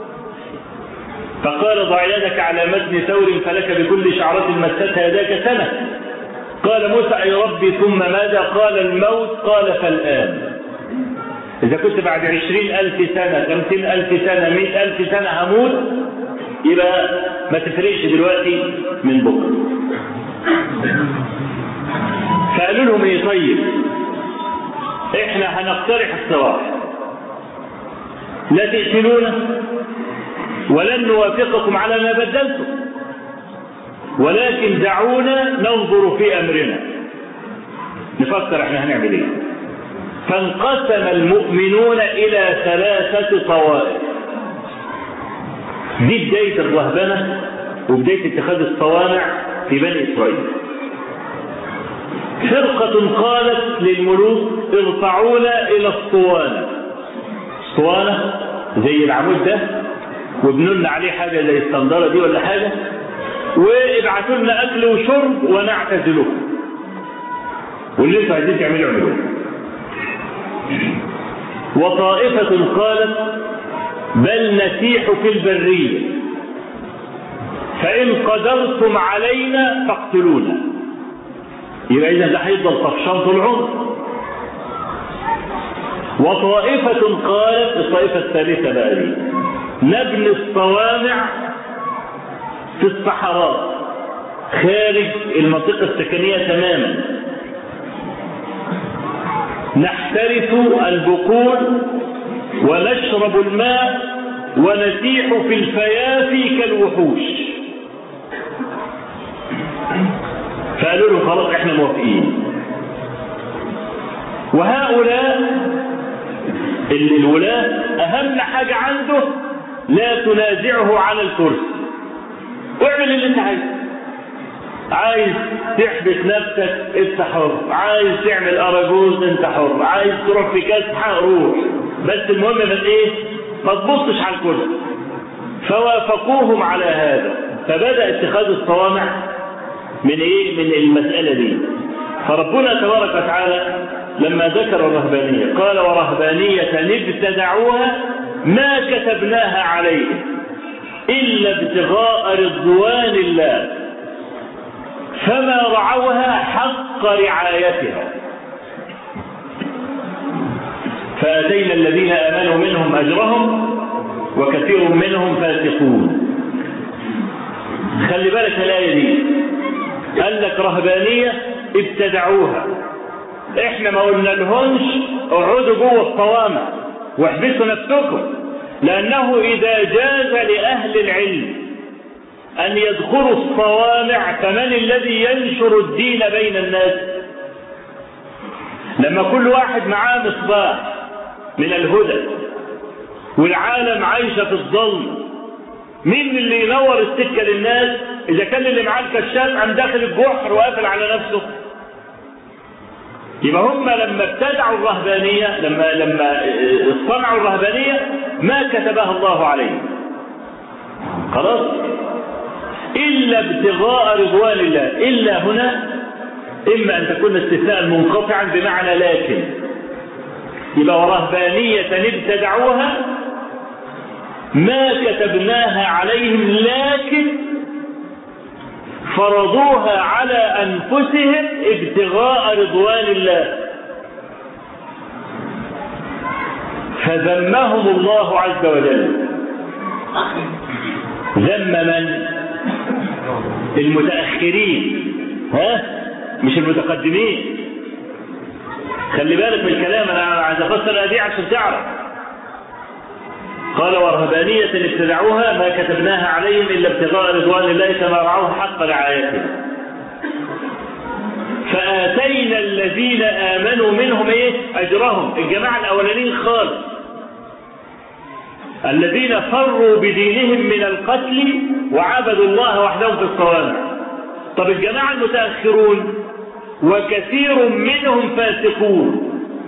فقال: ضع يدك على متن ثور فلك بكل شعرة مستها يداك سنة. قال موسى: أي ربي ثم ماذا؟ قال: الموت. قال: فالآن. إذا كنت بعد عشرين ألف سنة، خمسين ألف سنة، مئة ألف سنة هموت، يبقى ما تفرقش دلوقتي من بكرة. فقالوا لهم ايه؟ طيب احنا هنقترح الصراح، لا تقتلونا ولن نوافقكم على ما بدلتم، ولكن دعونا ننظر في امرنا، نفكر احنا هنعمل ايه. فانقسم المؤمنون إلى ثلاثة طوائف. دي بداية الرهبنة وبداية اتخاذ الصوامع في بني إسرائيل. فرقة قالت للملوك ارفعونا إلى الصوانة. الصوانة زي العمود ده وابنوا لنا عليه حاجة زي الصندارة دي ولا حاجة، وابعثوا لنا أكل وشرب ونعتزلوه، واللي انتوا عايزين تعملوا اعملوه. وطائفة قالت بل نسيح في البرية، فإن قدرتم علينا فاقتلونا. يبقى إذا ده هيفضل طفشان طول العمر. وطائفة قالت، الطائفة الثالثة بقى دي، نبني الصوامع في الصحراء خارج المنطقة السكنية تماما، نحترث البقول ونشرب الماء ونسيح في الفيافي كالوحوش. فقالوا له خلاص احنا موافقين. وهؤلاء اللي الولاة اهم حاجة عنده لا تنازعه على الكرسي، واعمل اللي انت عايزه. عايز تحبس نفسك انت حر، عايز تعمل اراجوز انت حر، عايز تروح في كاسحة روح، بس المهم من ايه؟ ما تبصش على الكرسي. فوافقوهم على هذا، فبدأ اتخاذ الصوامع من ايه؟ من المسألة دي. فربنا تبارك وتعالى لما ذكر الرهبانية قال ورهبانية ابتدعوها ما كتبناها عليهم إلا ابتغاء رضوان الله فما رعوها حق رعايتها فآتينا الذين آمنوا منهم أجرهم وكثير منهم فاسقون. خلي بالك الآية دي، قال لك رهبانية ابتدعوها، احنا ما قلنا لهمش اقعدوا جوه الصوامع واحبسوا نفسكم، لأنه إذا جاز لأهل العلم أن يدخلوا الصوامع فمن الذي ينشر الدين بين الناس؟ لما كل واحد معاه مصباح من الهدى والعالم عايشة في الظلم، مين اللي ينور السكة للناس؟ إذا كان اللي معاه الكشاف عم داخل الجحر وقافل على نفسه. يبقى هم لما ابتدعوا الرهبانية، لما لما صنعوا الرهبانية ما كتبها الله عليهم خلاص، إلا ابتغاء رضوان الله. إلا هنا إما أن تكون استثناء منقطعا بمعنى لكن، يبقى ورهبانية ابتدعوها ما كتبناها عليهم لكن فرضوها على أنفسهم ابتغاء رضوان الله فذمهم الله عز وجل. ذم من؟ المتأخرين، ها؟ مش المتقدمين. خلي بالك من الكلام، أنا عايز أفسر دي عشان تعرف. قال ورهبانية ابتدعوها ما كتبناها عليهم إلا ابتغاء رضوان الله كما رعوه حق رعايته فآتينا الذين آمنوا منهم إيه؟ أجرهم. الجماعة الأولانيين خالص الذين فروا بدينهم من القتل وعبدوا الله وحدهم في الصوامع. طب الجماعة المتأخرون وكثير منهم فاسقون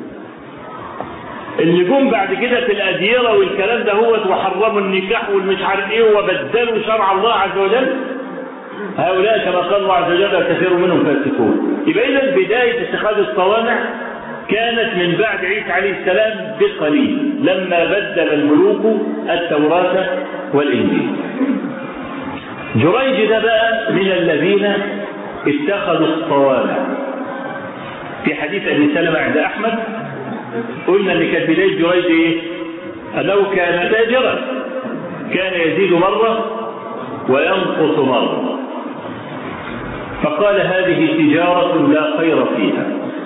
اللي جم بعد كده في الأديرة والكلام ده هو وحرموا النكاح والمش عارف ايه وبدلوا شرع الله عز وجل، هؤلاء كما قال الله عز وجل كثير منهم فاسقون. يبقى إذا بداية اتخاذ الصوامع كانت من بعد عيسى عليه السلام بقليل لما بدل الملوك التوراة والإنجيل. جريج ده بقى من الذين اتخذوا الصوامع. في حديث أبي سلمة عند أحمد قلنا ان كانت بداية جريج ايه؟ انه كان تاجرا كان يزيد مرة وينقص مرة، فقال هذه تجارة لا خير فيها،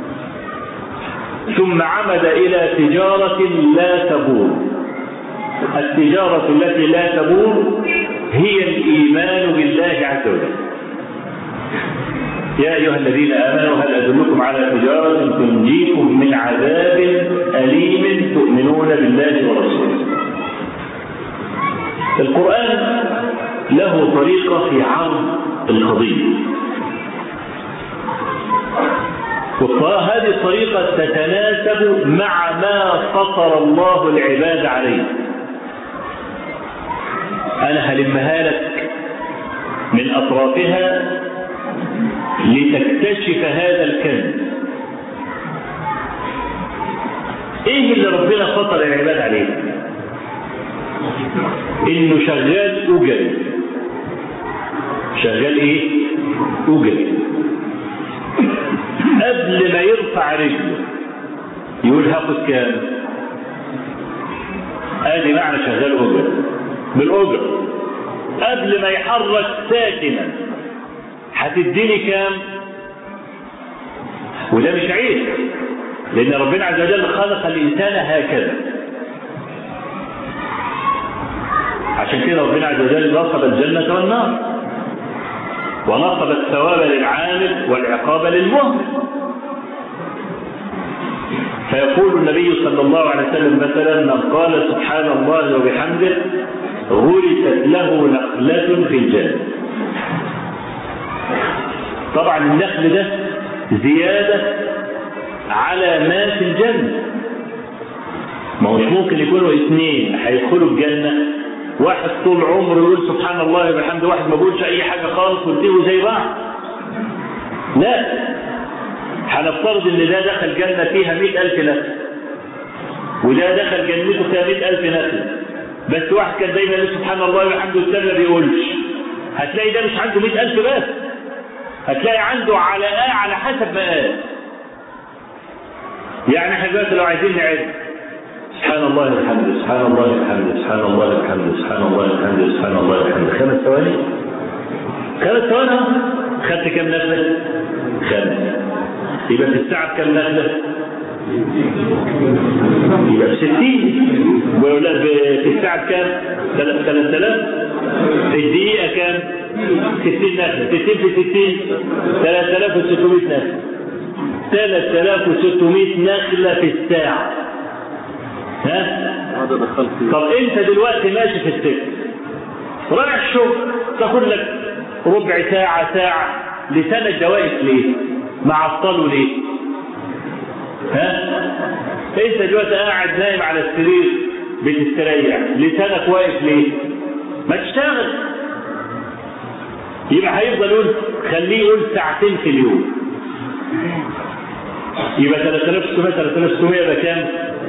ثم عمد الى تجارة لا تبور. التجارة التي لا تبور هي الايمان بالله عز وجل. يا أيها الذين آمنوا هل أدلكم على تجارة تنجيكم من عذاب أليم تؤمنون بالله ورسوله. القرآن له طريقة في عرض القضية، وهذه الطريقة تتناسب مع ما فطر الله العباد عليه. أنا هلمها لك من أطرافها لتكتشف هذا الكنز. إيه اللي ربنا فطر العباد عليه؟ إنه شغال أجل. شغال إيه؟ أجل. قبل ما يرفع رجله يقول هاخد كام؟ ادي معنى شغال أجر، بالأجر. قبل ما يحرك ساكنا هتديني كام؟ وده مش عيب، لأن ربنا عز وجل خلق الإنسان هكذا. عشان كده ربنا عز وجل نصب الجنة والنار، ونصب الثواب للعامل والعقاب للمهمل. فيقول النبي صلى الله عليه وسلم مثلا: من قال سبحان الله وبحمده غرست له نخلة في الجنة. طبعا النخل ده زيادة على ما في الجنة. ما هوش ممكن يكونوا اثنين هيدخلوا الجنة، واحد طول عمره يقول سبحان الله وبحمده، واحد ما بيقولش اي حاجة خالص، وينتهوا زي بعض. لا، هنفترض ان ده دخل جنة فيها مئة ألف نخل، وده دخل جنته فيها مئة ألف نخل، بس واحد كان دايما يقول سبحان الله وبحمده والثاني ما بيقولش. هتلاقي ده مش عنده مئة ألف بس، هتلاقي عنده على آه على حسب ما قال. يعني احنا دلوقتي لو عايزين نعد سبحان الله وبحمده سبحان الله وبحمده سبحان الله وبحمده سبحان الله وبحمده سبحان الله وبحمده خمس ثواني، خمس ثواني خدت كم نخلة؟ خمس. يبقى في الساعة كم نخلة؟ يبقى بستين. ويقول في الساعة كم؟ ثلاثة آلاف. في الدقيقة كم؟ ستين نخلة. ستين في ستين ثلاثة آلاف وستمائة نخلة. ثلاثة آلاف وستمائة نخلة في الساعة. ها؟ طب انت دلوقتي ماشي في السكة رايح الشغل، تاخد لك ربع ساعة ساعة، لسانك جوائز ليه؟ معطله ليه؟ ها؟ انت دلوقتي قاعد نايم على السرير بتستريح، لسانك واقف ليه؟ ما تشتغل. يبقى هيفضل يقول خليه يقول ساعتين في اليوم، يبقى ثلاثة آلاف وستمائة ثلاثة آلاف وستمائة يبقى كام؟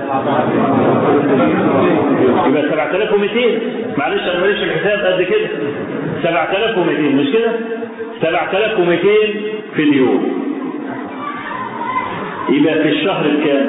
يبقى سبعة آلاف ومئتين. معلش انا ماليش الحساب قد كده. سبعة آلاف ومئتين مش كده؟ سبعة آلاف ومئتين في اليوم. يبقى في الشهر بكام؟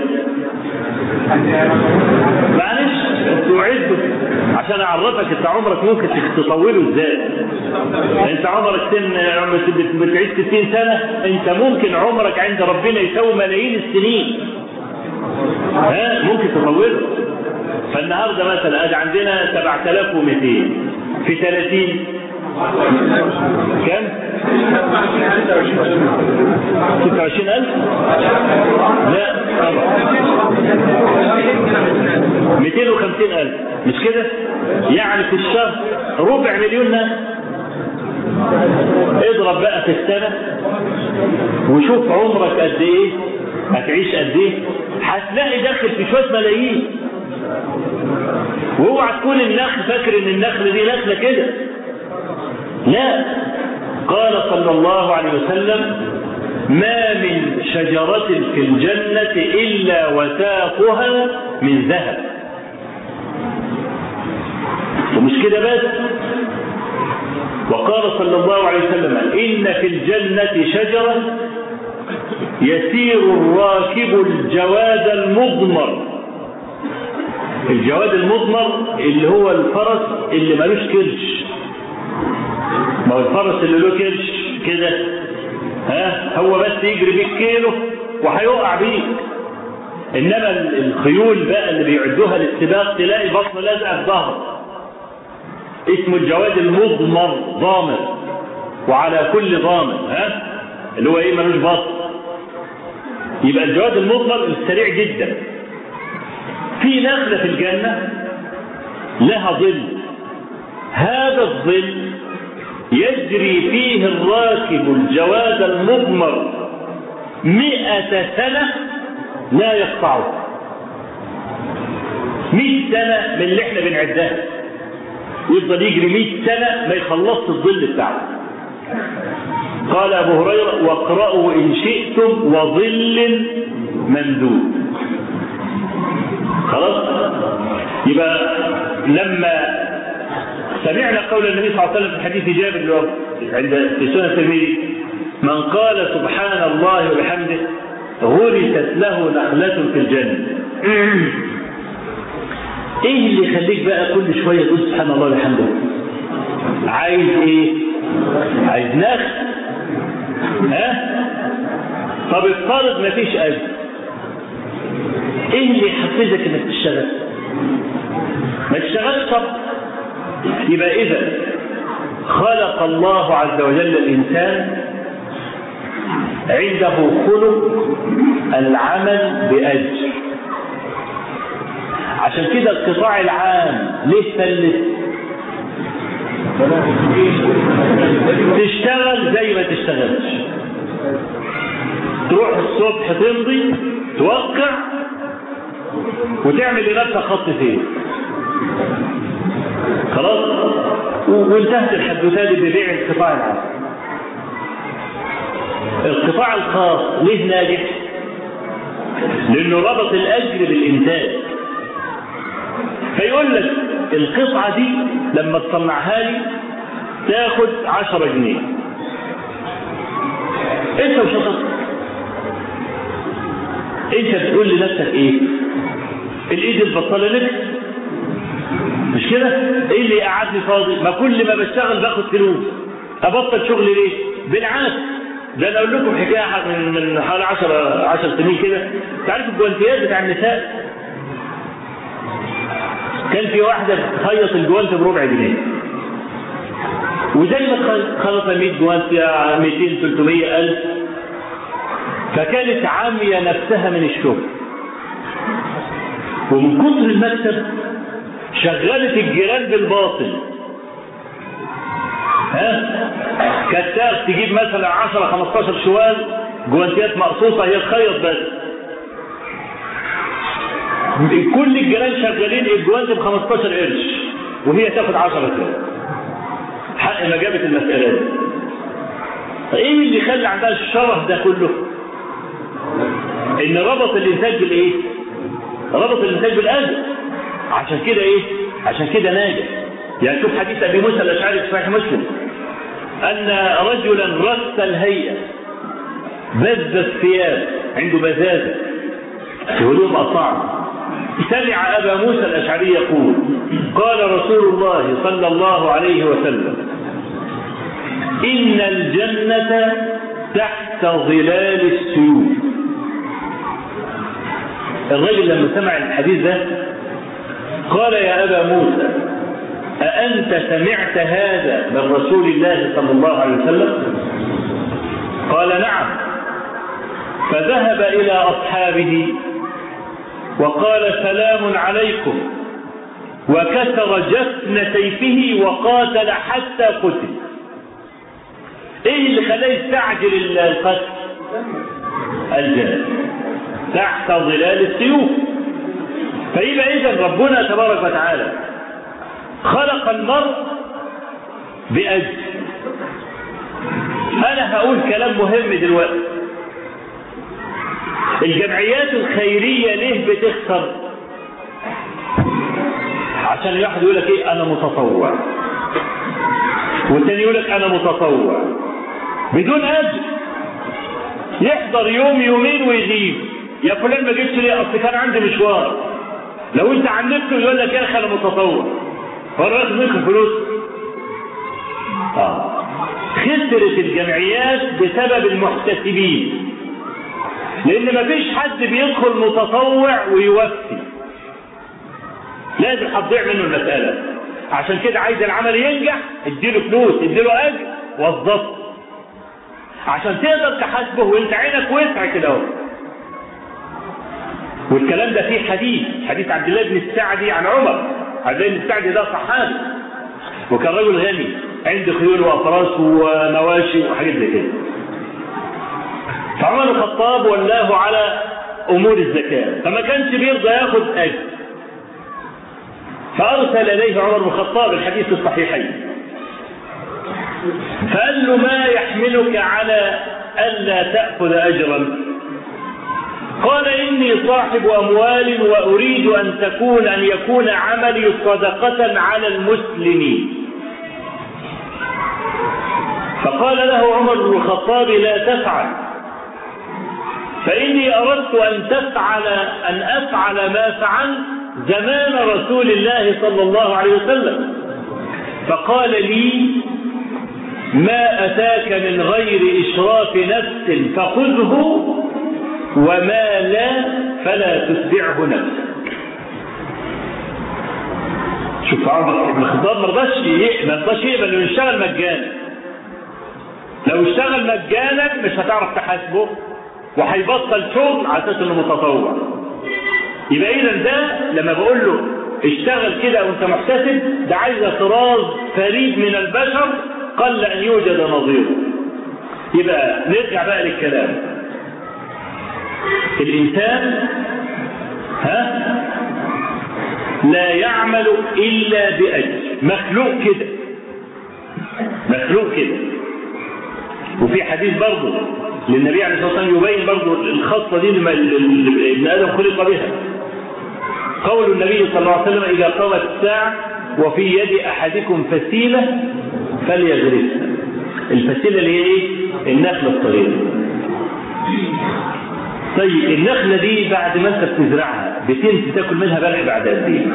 معلش انتوا عدوا عشان اعرفك انت عمرك ممكن تطوله ازاي. انت عمرك سن بتعيش ستين سنة، انت ممكن عمرك عند ربنا يساوي ملايين السنين. ها ممكن تطوله. فالنهارده مثلا ادي عندنا سبعة آلاف ومئتين في ثلاثين كم؟ ستة وعشرين ألف؟ لا طبعا مئتين وخمسين ألف مش كده؟ يعني في الشهر ربع مليون ناس. اضرب بقى في السنة وشوف عمرك قد ايه، هتعيش قد ايه، هتلاقي داخل في شوية ملايين. واوعى تكون النخل فاكر ان النخل دي نخلة كده، لا. قال صلى الله عليه وسلم: ما من شجرة في الجنة إلا وساقها من ذهب. ومش كده بس، وقال صلى الله عليه وسلم: إن في الجنة شجرة يسير الراكب الجواد المضمر. الجواد المضمر اللي هو الفرس اللي ملوش كرش. ما هو الفرس اللي له كرش كده، ها هو بس يجري بيك كيلو وهيقع بيك. انما الخيول بقى اللي بيعدوها للسباق تلاقي بطن لازقه في ظهره، اسمه الجواد المضمر، ضامر، وعلى كل ضامر. ها اللي هو ايه ملوش باطل. يبقى الجواز المضمر سريع جدا. في نخلة في الجنة لها ظل، هذا الظل يجري فيه الراكب الجواز المضمر مئة سنة لا يقطعه. مئة سنة من اللي احنا بنعدها، يفضل يجري مئة سنة ما يخلصش الظل بتاعه. قال أبو هريرة واقرأوا إن شئتم وظل ممدود. خلاص. يبقى لما سمعنا قول النبي صلى الله عليه وسلم في حديث جابر عند في سنن الترمذي من قال سبحان الله وبحمده غرست له نخلة في الجنة. ايه اللي يخليك بقى كل شويه تقول سبحان الله وبحمده؟ عايز ايه؟ عايز نخل. ها؟ طب افترض مفيش اجر، ايه اللي يحفزك انك تشتغل؟ ما تشتغلش. طب يبقى اذا خلق الله عز وجل الانسان عنده خلق العمل باجر. عشان كده القطاع العام ليه فلت؟ تشتغل زي ما تشتغلش، تروح الصبح تمضي توقع وتعمل لنفسك خط سير. خلاص وانتهت الحدوثات ببيع القطاع العام. القطاع الخاص ليه ناجح؟ لانه ربط الاجر بالانتاج. فيقول لك القطعه دي لما تصنعها لي تاخد عشرة جنيه. انت مش هتقدر. انت بتقول لنفسك ايه؟ الايد البطاله لك مش كده؟ ايه اللي قعدني فاضي؟ ما كل ما بشتغل باخد فلوس، ابطل شغل ليه؟ بالعكس. ده انا اقول لكم حكايه من حوالي عشر سنين كده. تعرفوا الجوانتيات بتاع النساء؟ كان في واحده بتخيط الجوانت بربع جنيه، وزي ما خلط مية جوانت مئتين ثلاثمية ألف، فكانت عاميه نفسها من الشغل، ومن كثر المكسب شغلت الجيران بالباطل. ها كانت تجيب مثلا عشرة خمستاشر شوال جوانتيات مقصوصه هي تخيط بس. كل الجيران شغالين الجوانت ب خمستاشر قرش وهي تاخد عشرة قرش. حق ما جابت المساله دي. ايه اللي خلى عندها الشرف ده كله؟ ان ربط الانتاج بالايه؟ ربط الانتاج بالاجر. عشان كده ايه؟ عشان كده ناجح. يعني شوف حديث ابي موسى الاشعري في صحيح مسلم ان رجلا رث الهيئه بز الثياب، عنده بزازه يقولوا مقطعه، سمع ابا موسى الاشعري يقول قال رسول الله صلى الله عليه وسلم ان الجنه تحت ظلال السيوف. الرجل لما سمع الحديث ده قال يا ابا موسى أأنت سمعت هذا من رسول الله صلى الله عليه وسلم؟ قال نعم. فذهب إلى أصحابه وقال سلام عليكم، وكسر جفن سيفه وقاتل حتى قتل. ايه اللي خلاه يستعجل القتل؟ الجنة تحت ظلال السيوف. فيبقى إذن ربنا تبارك وتعالى خلق المرء بأجر. أنا هقول كلام مهم دلوقتي. الجمعيات الخيرية ليه بتخسر؟ عشان الواحد يقول لك ايه؟ أنا متطوع، والثاني يقول لك أنا متطوع بدون أجر. يحضر يوم يومين ويغيب. يا فلان ما جيتش ليه؟ أصل كان عندي مشوار. لو أنت عنبته يقول لك يا أخي أنا متطوع، هو واخد منكم فلوس؟ آه. خسرت الجمعيات بسبب المحتسبين، لأن مفيش حد بيدخل متطوع ويوفي، لازم هتضيع منه المسألة. عشان كده عايز العمل ينجح اديله فلوس، اديله أجر، وظفه. عشان تقدر تحاسبه وانت عينك وسع كده اهو. والكلام ده فيه حديث حديث عبد الله بن السعدي عن عمر. عبد الله بن السعدي ده صحابي وكان رجل غني عنده خيول وافراس ومواشي وحاجات زي كده. فعمر بن الخطاب ولاه على امور الزكاه فما كانش بيرضى ياخذ اجر. فارسل اليه عمر بن الخطاب الحديث الصحيحين فقال له ما يحملك على الا تاخذ اجرا؟ قال إني صاحب أموال وأريد أن تكون أن يكون عملي صدقة على المسلمين. فقال له عمر بن الخطاب لا تفعل فإني أردت أن تفعل أن أفعل ما فعل زمان رسول الله صلى الله عليه وسلم. فقال لي ما أتاك من غير إشراف نفس فخذه وما لا فلا تتبعه نفسك. شوف عمر بن الخطاب ما رضاش ما رضاش يقبل انه يشتغل مجانا. لو اشتغل مجانا مش هتعرف تحاسبه وهيبطل شغل على اساس انه متطوع. يبقى اذا ده لما بقول له اشتغل كده وانت محتسب ده عايز طراز فريد من البشر قل ان يوجد نظيره. يبقى نرجع بقى للكلام. الإنسان ها لا يعمل إلا بأجر. مخلوق كده مخلوق كده. وفي حديث برضه للنبي عليه الصلاة والسلام يبين برضه الخاصة دي اللي ابن آدم خلق بها. قول النبي صلى الله عليه وسلم إذا قامت الساعة وفي يد أحدكم فسيلة فليغرسها. الفسيلة اللي هي إيه؟ النخلة الصغيرة. طيب النخلة دي بعد ما انت بتزرعها بتنسي تاكل منها بلح بعد قد ايه؟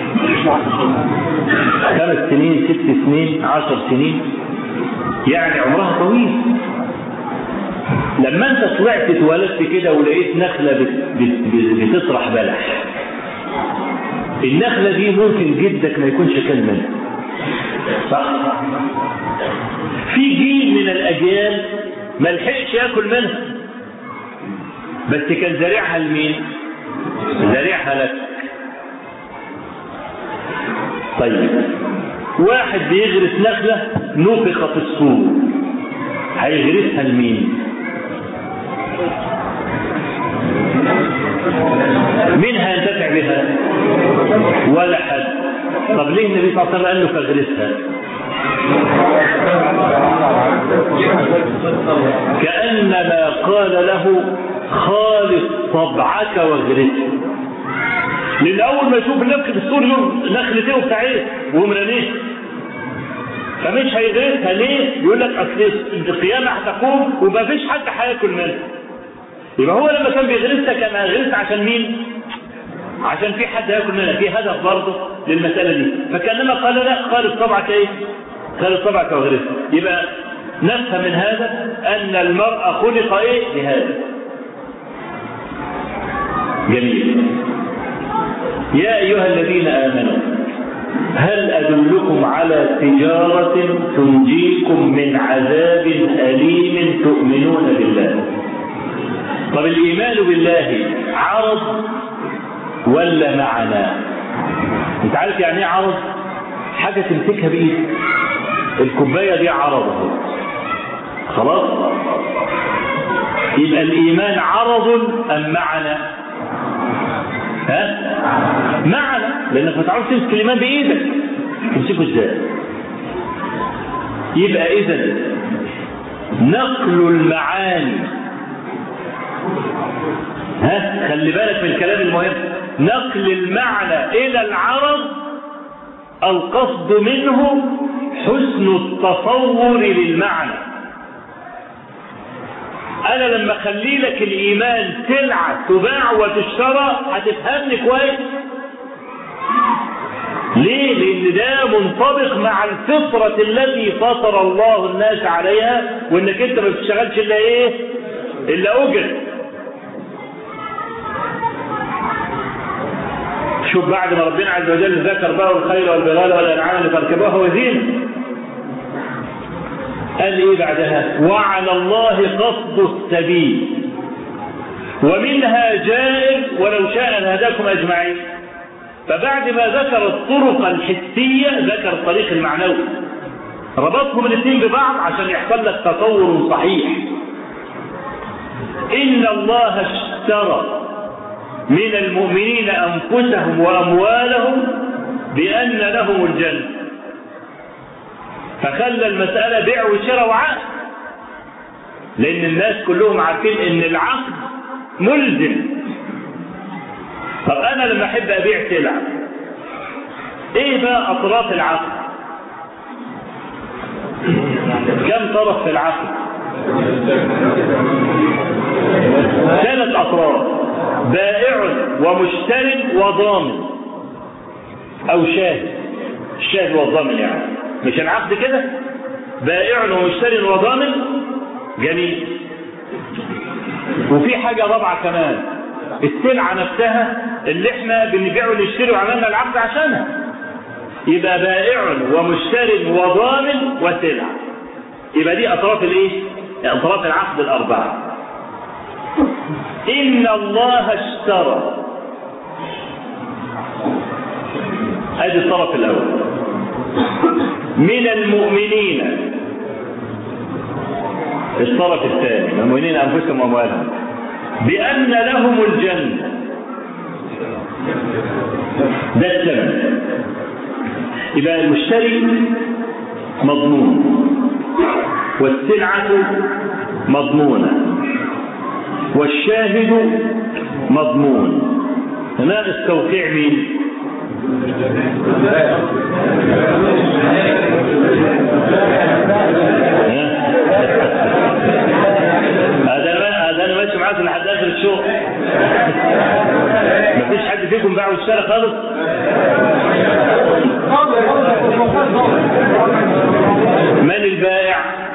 خمس سنين ست سنين عشر سنين يعني عمرها طويل. لما انت طلعت اتولدت كده ولقيت نخلة بت بت بتطرح بلح النخلة دي ممكن جدك ما يكونش كل منها صح؟ في جيل من الاجيال ما لحقش ياكل منها بس كان زارعها لمين؟ زارعها لك. طيب واحد بيغرس نخلة نفخ في الصور هيغرسها لمين؟ مين هينتفع بها؟ ولا حد. طب ليه النبي صلى الله عليه وسلم قال له فاغرسها؟ كأنما قال له خالص طبعك واغرسه. لان اول ما يشوف النفخ في السور يوم نخلته وبتاع ايه ومرانيه فمش هيغرسها. ليه؟ يقول لك اصل القيامه هتقوم وما فيش حد هياكل منها. يبقى هو لما كان بيغرسها كان هيغرسها عشان مين؟ عشان في حد هياكل منها. في هدف برضه للمساله دي. فكانما قال لا خالص طبعك ايه؟ خالص طبعك واغرسه. يبقى نفهم من هذا ان المرء خلق ايه؟ لهذا. جميل. يا أيها الذين آمنوا هل أدلكم على تجارة تنجيكم من عذاب أليم تؤمنون بالله؟ طب الإيمان بالله عرض ولا معنى؟ انت عارف يعني ايه عرض؟ حاجة تمسكها بإيدك. الكوباية دي عرض خلاص؟ يبقى الإيمان عرض أم معنى؟ ها؟ معنى. لأنك ما تعرفش تمسك الإيمان بإيدك تمسكه إزاي؟ يبقى إذن نقل المعاني ها؟ خلي بالك من الكلام المهم. نقل المعنى إلى العرض القصد منه حسن التصور للمعنى. أنا لما أخلي لك الإيمان سلعة تباع وتشترى هتفهمني كويس. ليه؟ لأن ده منطبق مع الفطرة التي فطر الله الناس عليها وإنك أنت ما بتشتغلش إلا إيه؟ إلا أجر. شوف بعد ما ربنا عز وجل ذكر بقى الخيل والبغال والأنعام اللي تركبوها وزين قال ايه بعدها؟ وعلى الله قصد السبيل ومنها جائر ولو شاء لهداكم اجمعين. فبعد ما ذكر الطرق الحسيه ذكر الطريق المعنوي، ربطهم الاثنين ببعض عشان يحصل لك تصور صحيح. ان الله اشترى من المؤمنين انفسهم واموالهم بان لهم الجنه، فخلى المساله بيع وشراء وعقد، لان الناس كلهم عارفين ان العقد ملزم. طب انا لما احب ابيع سلعه، ايه بقى اطراف العقد؟ كم طرف في العقد؟ ثلاث اطراف: بائع ومشتر وضامن او شاهد. الشاهد والضامن يعني مش العقد كده؟ بائع ومشتر وضامن. جميل. وفي حاجه رابعه كمان، السلعه نفسها اللي احنا بنبيع ونشتري وعملنا العقد عشانها. يبقى بائع ومشتر وضامن وسلعه. يبقى دي اطراف الايه؟ اطراف العقد الاربعه. ان الله اشترى، ادي الطرف الاول، من المؤمنين. الطرف الثاني من المؤمنين انفسهم واموالهم بان لهم الجنه. ده الثمن. يبقى المشتري مضمون والسلعه مضمونه والشاهد مضمون. هنا التوقيع مين؟ هذا انا ماشي معاكم لحد اخر الشغل. مفيش حد فيكم باع واشترى خالص؟ من البائع؟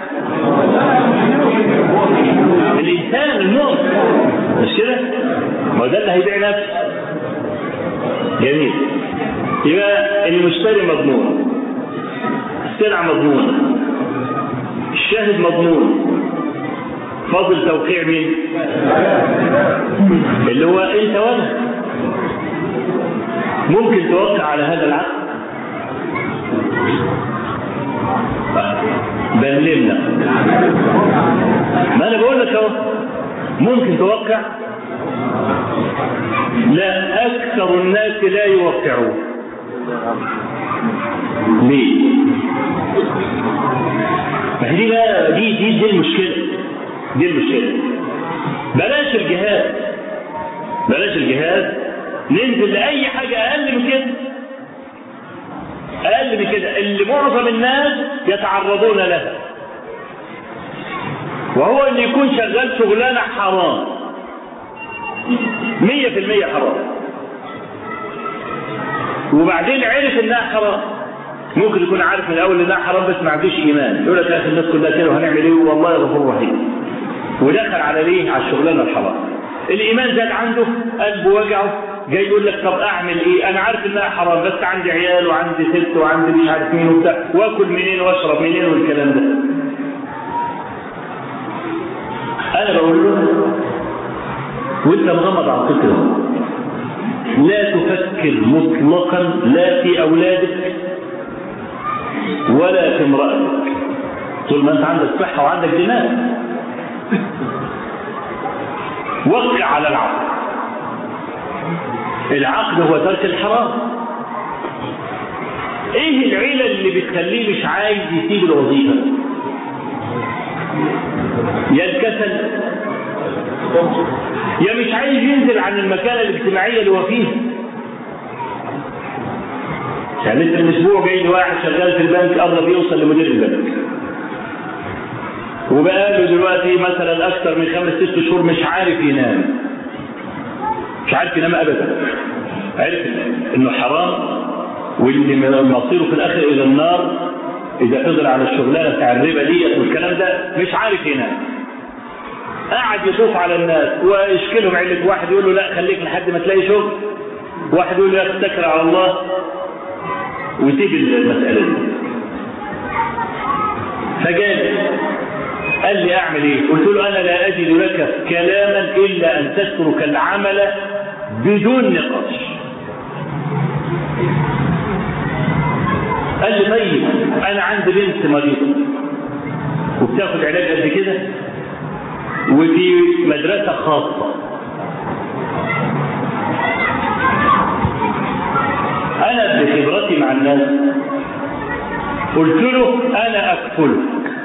الانسان المؤمن، مش كده؟ ما ده اللي هيبيع نفسه. جميل. يبقى المشتري مضمون، السلعه مضمونه، الشاهد مضمون. فاضل توقيع مين؟ اللي هو انت وانا. ممكن توقع على هذا العقد؟ بلمنا. ما انا بقول لك اهو، ممكن توقع؟ لا، اكثر الناس لا يوقعون. ليه؟ ما هي دي بقى دي دي دي المشكله. دي المشكله. بلاش الجهاد، بلاش الجهاد، ننزل لاي حاجه اقل من كده. اقل من كده اللي معظم الناس يتعرضون لها، وهو ان يكون شغال شغلانه حرام مية في المية حرام، وبعدين عرف انها حرام. ممكن يكون عارف من الاول انها حرام بس ما عندوش ايمان، يقول لك يا اخي الناس كلها كده وهنعمل ايه والله غفور رحيم، ودخل على ليه؟ على الشغلانه الحرام. الايمان زاد عنده، قلبه وجعه، جاي يقول لك طب اعمل ايه؟ انا عارف انها حرام بس عندي عيال وعندي ست وعندي مش عارف مين وبتاع، واكل منين واشرب منين والكلام ده. انا بقول له وانت مغمض على فكره، لا تفكر مطلقا لا في اولادك ولا في امرأتك طول ما انت عندك صحه وعندك دماغ. وقع على العقد. العقد هو ترك الحرام. ايه العيله اللي بتخليه مش عايز يسيب الوظيفه؟ يا الكسل، يا مش عايز ينزل عن المكانه الاجتماعيه اللي هو فيها. يعني مثل الاسبوع جاي لي واحد شغال في البنك قرب يوصل لمدير البنك، وبقى له دلوقتي مثلا اكثر من خمس ست شهور مش عارف ينام، مش عارف ينام ابدا. عارف انه حرام واللي مصيره في الاخر الى النار اذا فضل على الشغلانه بتاع الربا ديت والكلام ده، مش عارف ينام. قاعد يشوف على الناس ويشكلهم عله، واحد يقول له لا خليك لحد ما تلاقي شغل، واحد يقول له لا اتكل على الله، ويسيب المساله دي. فجالي قال لي اعمل ايه؟ قلت له انا لا اجد لك كلاما الا ان تترك العمل بدون نقاش. قال لي طيب انا عندي بنت مريضه وبتاخد علاج قد كده ودي مدرسه خاصه، انا بخبرتي مع الناس قلت له انا اكفلك.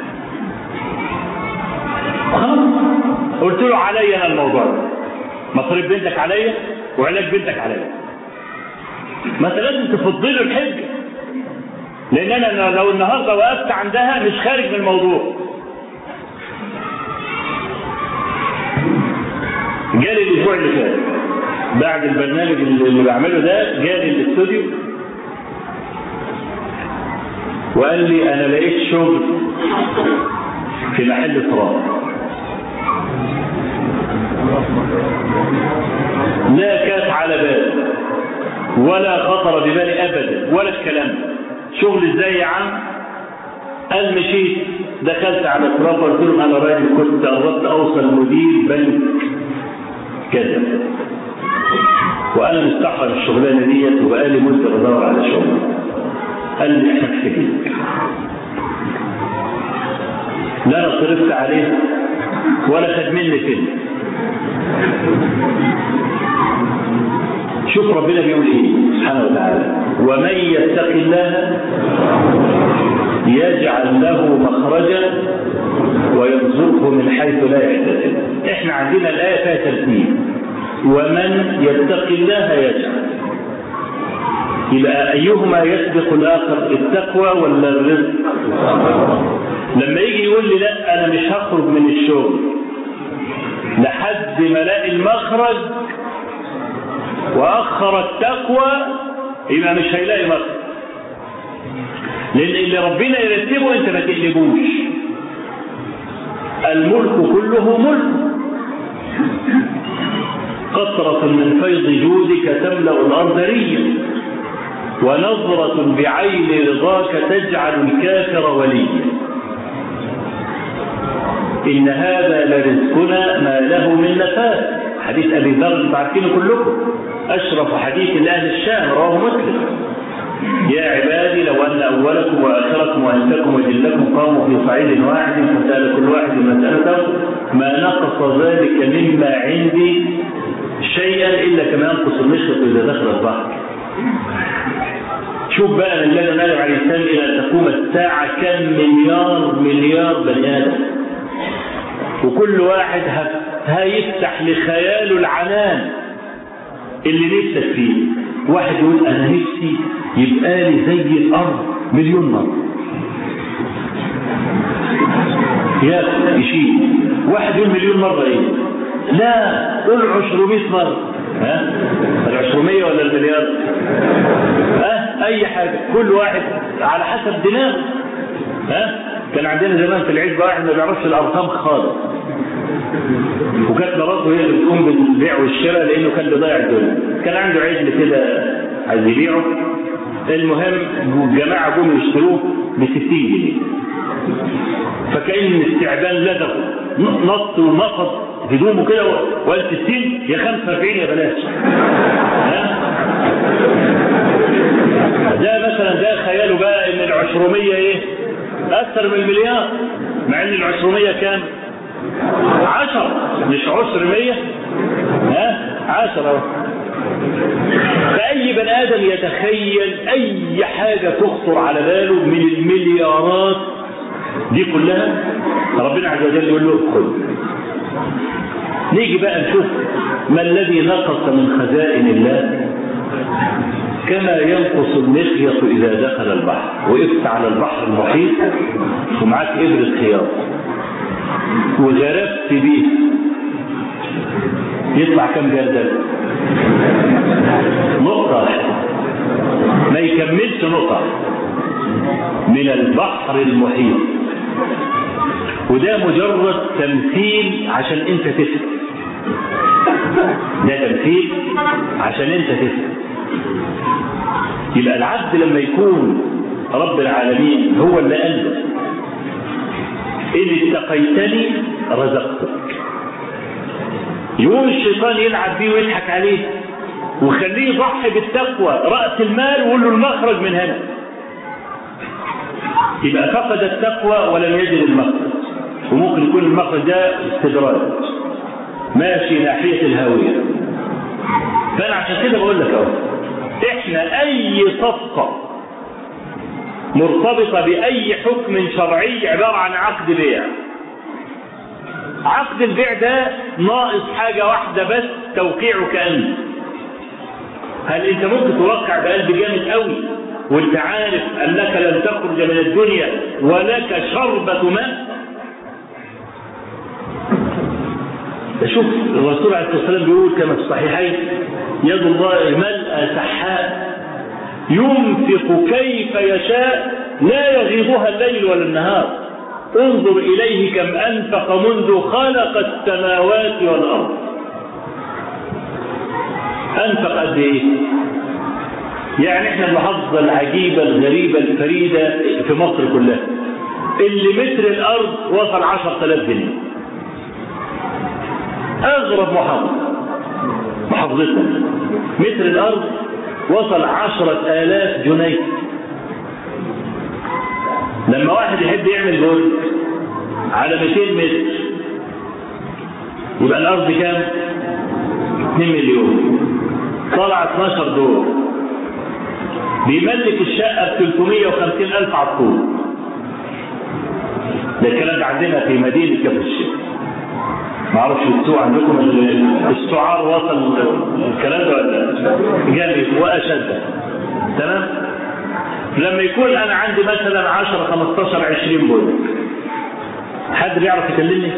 خلاص قلت له علي انا الموضوع ده، مصاريف بنتك عليا وعلاج بنتك عليا. ما انت لازم تفضله الحجه، لان انا لو النهارده وقفت عندها مش خارج من الموضوع. جالي الاسبوع اللي فات بعد البرنامج اللي بعمله ده، جالي الاستوديو وقال لي انا لقيت شغل في محل تراب، لا كانت على بالي ولا خطر ببالي ابدا ولا الكلام. شغل ازاي يا عم؟ قال مشيت دخلت على التراب قلت لهم انا راجل كنت قربت اوصل مدير بنك كذا وانا مستحرم الشغلانه ديت وبقالي مده بدور على شغل. قال لي احنا محتاجين، لا انا صرفت عليه ولا خد مني كده. شوف ربنا بيقول ايه سبحانه وتعالى: ومن يتق الله يجعل له مخرجا ويرزقه من حيث لا يحتسب. احنا عندنا الايه فيها ترتيب: ومن يتق الله يجعل. يبقى ايهما يسبق الاخر، التقوى ولا الرزق؟ لما يجي يقول لي لا انا مش هخرج من الشغل لحد ما الاقي المخرج واخر التقوى، يبقى مش هيلاقي مخرج، لان اللي ربنا يرتبه انت ما تقلبوش. الملك كله ملك، قطرة من فيض جودك تملأ الارض ريا، ونظرة بعين رضاك تجعل الكافر وليا. إن هذا لرزقنا ما له من نفاد. حديث أبي ذر عارفينه كلكم، أشرف حديث لأهل الشام، رواه مسلم: يا عبادي لو أن أولكم وآخركم وأنسكم وجلكم قاموا في صعيد واحد فسأل كل واحد مسألته ما نقص ذلك مما عندي شيئا إلا كما ينقص المشرق إذا دخل البحر. شوف بقى من النبي عليه السلام إلى أن تقوم الساعة كم مليار مليار بني آدم، وكل واحد هيفتح لخياله العنان اللي نفسك فيه. واحد يقول أنا نفسي يبقى لي زي الأرض مليون مرة، يا يشيل. واحد يقول مليون مرة إيه؟ لا قول عشرمية مرة. ها العشرمية ولا المليار؟ ها أي حاجة، كل واحد على حسب دماغه. ها كان عندنا زمان في العزبة واحد ما بيعرفش الأرقام خالص، وكانت مراته هي اللي بتقوم بالبيع والشراء لأنه كان بيضيع الدنيا. كان عنده عجل كده عايز يبيعه، المهم الجماعة قوموا يشتروه بستين جنيه، فكأن الاستعبان لدغه، نط ونقض هدومه كده وقال ستين يا خمسة وأربعين يا بلاش. ده مثلا ده خياله بقى ان العشرمية ايه اكثر من المليار، مع ان العشرمية كام؟ عشر، مش عشر مية، ها عشرة. فأي بني آدم يتخيل أي حاجة تخطر على باله من المليارات دي كلها، ربنا عز وجل يقول له خذ. نيجي بقى نشوف ما الذي نقص من خزائن الله. كما ينقص المخيط إذا دخل البحر. وقفت على البحر المحيط ومعاك إبرة خياط وجربت بيه، يطلع كم جردل؟ نقطة، ما يكملش نقطة من البحر المحيط. وده مجرد تمثيل عشان انت تفهم، ده تمثيل عشان انت تفهم. يبقى العبد لما يكون رب العالمين هو اللي ألف إن اتقيتني رزقتك. يقوم الشيطان يلعب بيه ويضحك عليه وخليه يضحي بالتقوى رأس المال ويقول له المخرج من هنا. يبقى فقد التقوى ولم يجد المخرج، وممكن يكون المخرج ده استدراج ماشي ناحية الهاوية. فأنا عشان كده بقول لك اهو، احنا أي صفقة مرتبطة بأي حكم شرعي عبارة عن عقد بيع. عقد البيع ده ناقص حاجة واحدة بس، توقيعك أنت. هل أنت ممكن توقع بقلب جامد قوي وأنت عارف أنك لن تخرج من الدنيا ولك شربة ماء؟ شوف الرسول عليه الصلاة والسلام بيقول كما في الصحيحين: يد الله ملأ سحاء ينفق كيف يشاء لا يغيضها الليل ولا النهار، انظر إليه كم أنفق منذ خلق السماوات والأرض. أنفق قد إيه؟ يعني إحنا المحافظة العجيبة الغريبة الفريدة في مصر كلها اللي متر الأرض وصل عشرة آلاف جنيه. أغرب محافظة محافظتنا متر الأرض وصل عشرة آلاف جنيه. لما واحد يحب يعمل برج على مئتين متر يبقى الأرض كام؟ اثنين مليون. طلع اثناشر دور، بيملك الشقة ب ثلاثمائة وخمسين ألف على الطول. ده الكلام ده عندنا في مدينة كفر الشيخ. ما اعرفش السوق عندكم السعار وصل الكلام ده ولا جامد واشد. تمام. لما يكون انا عندي مثلا عشرة خمستاشر عشرين بول، حد بيعرف يكلمني؟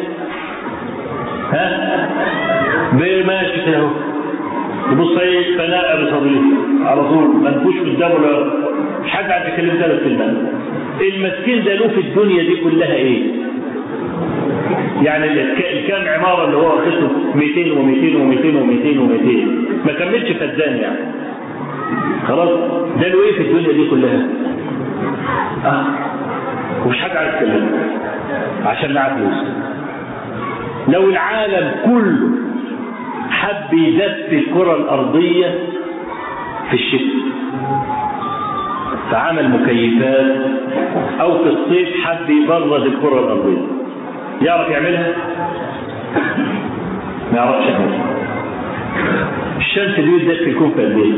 ها ماشي كده اهو، يبص ايه فناء بصدري على طول منفوش قدامه، ولا مش حد عارف يكلم ثلاث كلمات. المسكين ده له في الدنيا دي كلها ايه؟ يعني الكام عمارة اللي هو واخده مئتين ومئتين ومئتين ومئتين ومئتين ما كملش فدان يعني. خلاص ده له ايه في الدنيا دي كلها؟ اه ومش حد عارف يتكلم عشان معاه فلوس. لو العالم كله حب يدفي الكرة الأرضية في الشتاء فعمل مكيفات، أو في الصيف حب يبرد الكرة الأرضية، يعرف يعملها؟ ما يعرفش يعملها. الشمس دي تدفي يكون في قد ايه؟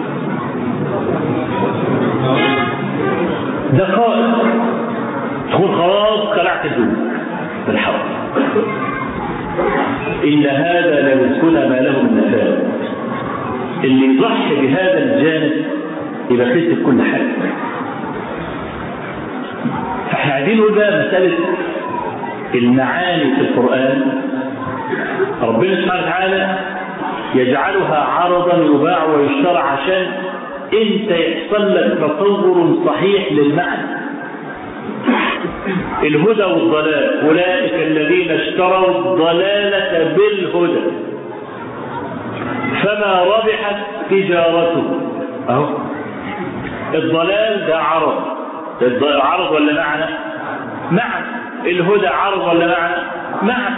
دقائق تكون خلاص خلعت الدنيا بالحرب. إن هذا لا يسكن ما له من نفاذ. اللي يضحي بهذا الجانب يبقى خسر كل حاجة. فاحنا عايزين نقول بقى مسألة المعاني في القرآن. ربنا سبحانه وتعالى يجعلها عرضا يباع ويشترى عشان انت يحصل لك تصور صحيح للمعنى. الهدى والضلال، أولئك الذين اشتروا الضلالة بالهدى فما ربحت تجارته. اهو الضلال ده عرض، عرض ولا معنى؟ معنى. الهدى عرض ولا معنى؟ معنى.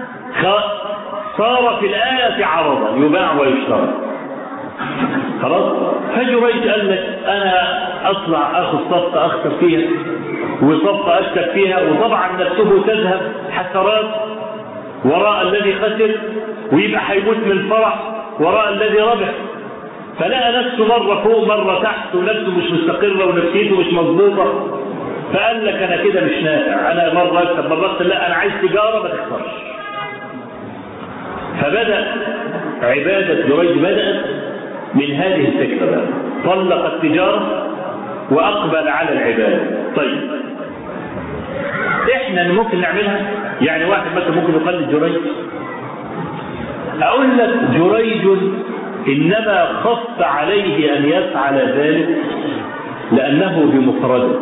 صار في الآية عرضا يباع ويشترى. خلاص. فجريج قال لك انا اطلع اخذ صفقه اخسر فيها وصفقه اكسب فيها، وطبعا نفسه تذهب حسرات وراء الذي خسر، ويبقى هيموت من الفرح وراء الذي ربح. فلقى نفسه مره فوق مره تحت، ونفسه مش مستقره ونفسيته مش مظبوطه. فقال لك انا كده مش نافع، انا مره اكسب مره اخسر، لا انا عايز تجاره ما تخسرش. فبدا عباده جريج بدات من هذه الفكرة، طلق التجارة وأقبل على العبادة. طيب إحنا ممكن نعملها؟ يعني واحد مثلا ممكن يقلد جريج؟ أقول لك جريج إنما خف عليه أن يفعل ذلك لأنه بمفرده.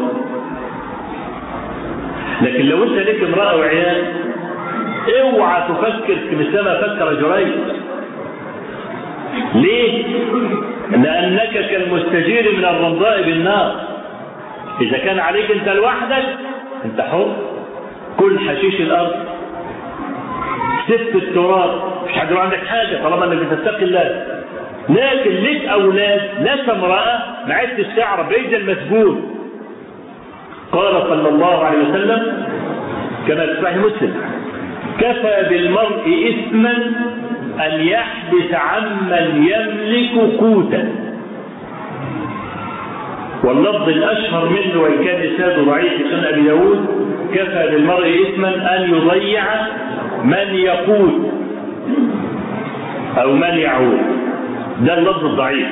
لكن لو أنت لك امرأة وعيال اوعى تفكر مثلما فكر جريج. ليه؟ لأنك كالمستجير من الرمضاء بالنار. إذا كان عليك أنت لوحدك أنت حر، كل حشيش الارض، سف التراب، مش حد عندك حاجه طالما انك بتتقي الله. لكن لك اولاد، لك امراه ما عدتش تعرف بعيد المسجون. قال صلى الله عليه وسلم كما في صحيح مسلم: كفى بالمرء اثما ان يحبس عمن يملك قوتا. واللفظ الاشهر منه وان كان اسناده ضعيف في سنن ابي داود: كفى بالمرء اثما ان يضيع من يقود او من يعود. ده اللفظ الضعيف.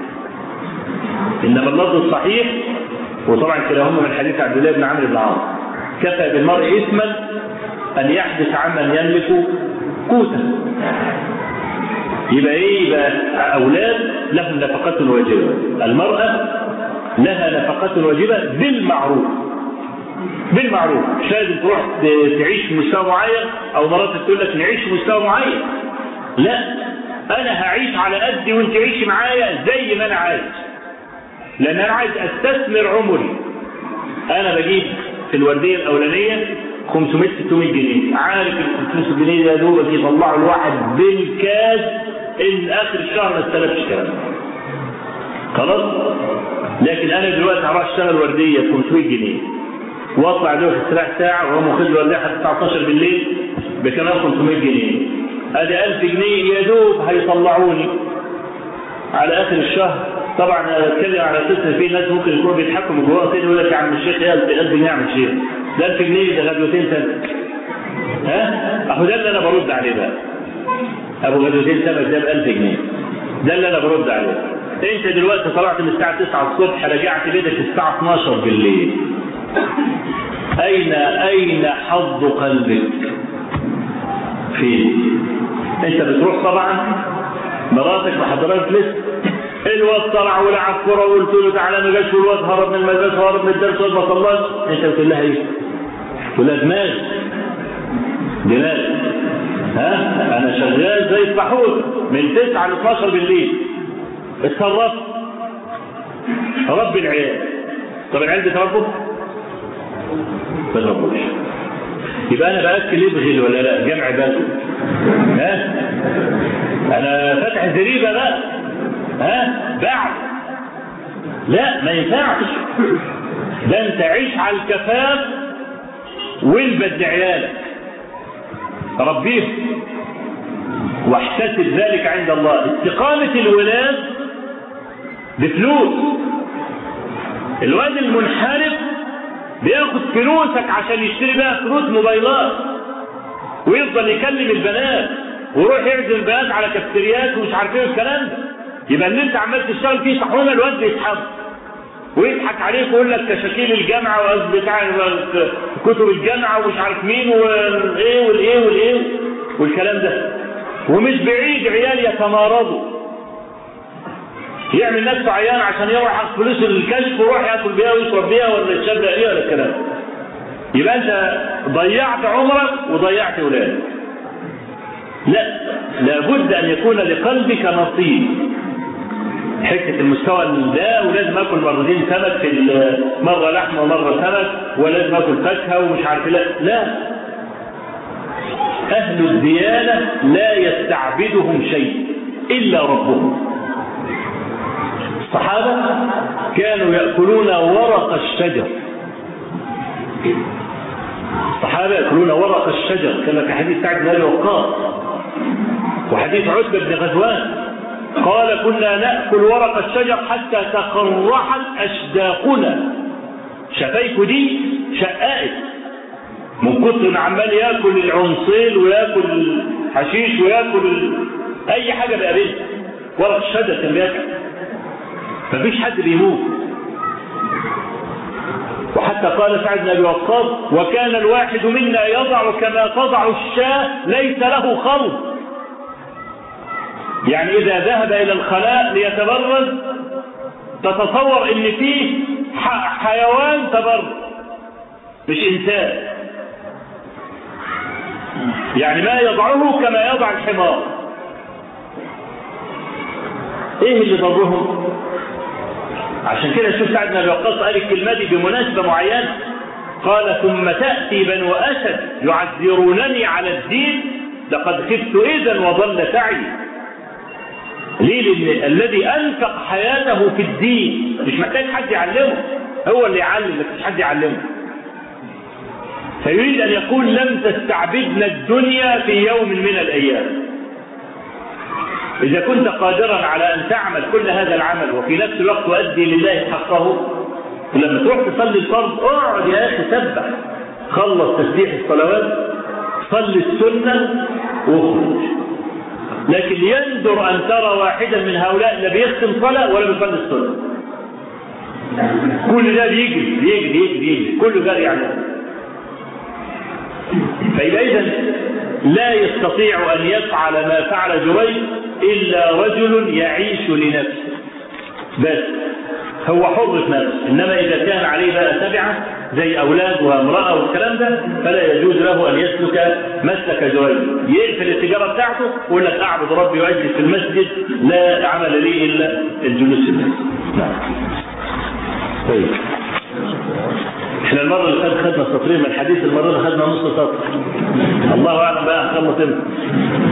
انما اللفظ الصحيح، وطبعا كلاهما من حديث عبد الله بن عمرو بن العاص: كفى بالمرء اثما ان يحبس عمن يملك قوتا. يبقى ايه؟ يبقى اولاد لهم نفقة واجبة، المرأة لها نفقة واجبة بالمعروف. بالمعروف، مش لازم تروح تعيش في مستوى معين او مراتك تقول لك نعيش في مستوى معين. لا، انا هعيش على قدي وانت عيشي معايا زي ما انا عايز، لان انا عايز استثمر عمري. انا بجيب في الورديه الاولانيه خمسمائة ستمائة جنيه، عارف ال خمسمائة جنيه يا دوبك يطلعوا الواحد بالكاس ان اخر الشهر ما استلفش كلام. خلاص؟ لكن انا دلوقتي هروح اشتغل ورديه ب خمسمائة جنيه واطلع دوك السلاح ساعه وهو مخد الورديه حتى الساعه اتناشر بالليل بكمان خمسمائة جنيه. ادي ألف جنيه يا دوب هيطلعوني على اخر الشهر. طبعا انا بتكلم على اساس ان في ناس ممكن يكونوا بيضحكوا من جواهم كده يقول لك يا عم الشيخ ايه ألف جنيه يا عم الشيخ؟ ده ألف جنيه ده غدوتين سمك. ها؟ اهو ده اللي انا برد عليه بقى. ابو غدوتين سمك ده ب ألف جنيه. ده اللي انا برد عليه. انت دلوقتي طلعت من الساعه تسعة الصبح رجعت بيتك الساعه اتناشر بالليل. اين اين حظ قلبك؟ فين؟ انت بتروح طبعا مراتك محضرات لسه الواد طلع ولعب كوره وقلت له تعالى ما جاش والواد هرب من المدرسه وهرب من الدرس وما صلاش. انت بتقول لها ايه؟ تقول لها دماغ دماغ ها انا شغال زي السحور من تسعة ل اتناشر بالليل. اتصرفت رب العيال. طب العيال بتربوا؟ ما تربوش. يبقى انا باكل ابغل ولا لا؟ جمع بالو. ها انا فاتح زريبه بقى. ها بعد لا ما ينفعش. ده انت عيش على الكفاف والبس لعيالك، ربيهم واحتسب ذلك عند الله. استقامة الولاد بفلوس. الواد المنحرف بياخد فلوسك عشان يشتري بها فلوس موبايلات ويفضل يكلم البنات ويروح يعزم البنات على كافتريات ومش عارف ايه الكلام ده. يبقى اللي انت عمال تشتغل فيه صحونه الواد بيسحب ويضحك عليك ويقول لك كشاكيل الجامعه وبتاع كتب الجامعه ومش عارف مين والايه والايه والايه والكلام ده. ومش بعيد عيال يتمارضوا، يعمل نفسه عيان عشان يروح ياخد فلوس الكشف ويروح ياكل بيها ويشرب بيها ولا يتشبع بيها ولا الكلام. يبقى انت ضيعت عمرك وضيعت اولادك. لا، لابد ان يكون لقلبك نصيب. حته المستوى ده ولازم اكل مرتين سمك في مره لحمه ومره سمك ولازم اكل فاكهه ومش عارف لا لا. اهل الديانه لا يستعبدهم شيء الا ربهم. الصحابه كانوا ياكلون ورق الشجر. الصحابه ياكلون ورق الشجر كما في حديث سعد بن ابي وقاص وحديث عتبه بن غزوان قال كنا ناكل ورق الشجر حتى تقرحت اشداقنا. شفايفه دي شقائت من كتر ما عمال ياكل العنصيل وياكل الحشيش وياكل ال... اي حاجه بقابلها ورق الشجر كان بياكل. مفيش حد بيموت. وحتى قال سعد بن ابي وقاص وكان الواحد منا يضع كما تضع الشاة ليس له خلط. يعني اذا ذهب الى الخلاء ليتبرز تتصور ان فيه حيوان تبرز مش انسان. يعني ما يضعه كما يضع الحمار. ايه اللي ضرهم؟ عشان كده شوف سعد بن ابي وقاص قال الكلمه دي بمناسبه معينه. قال ثم تأتي بنو أسد يعذرونني على الدين لقد خفت إذا وضل سعي. ليه؟ لأن الذي أنفق حياته في الدين مش محتاج حد يعلمه، هو اللي يعلم مش حد يعلمه. فيريد أن يقول لم تستعبدنا الدنيا في يوم من الأيام. إذا كنت قادرا على أن تعمل كل هذا العمل وفي نفس الوقت تؤدي لله حقه، ولما تروح تصلي الفرض اقعد يا أخي سبح، خلص تسبيح الصلوات، صلي السنة واخرج. لكن يندر أن ترى واحدا من هؤلاء لا بيختم صلاة ولا بيصلي السنة. كل ده بيجري بيجري بيجري كله جري عليه. فإذا لا يستطيع أن يفعل ما فعل جريج إلا رجل يعيش لنفسه بس، هو حر في نفسه. إنما إذا كان عليه بقى تبعة زي أولاد وامرأة والكلام ده فلا يجوز له أن يسلك مسلك جريج، يقفل التجارة بتاعته ويقول لك أعبد ربي وأجلس في المسجد لا عمل لي إلا الجلوس في المسجد. طيب احنا المرة اللي فاتت خدنا سطرين من الحديث، المرة اللي خدنا نص سطر. الله أعلم بقى هنخلص امتى.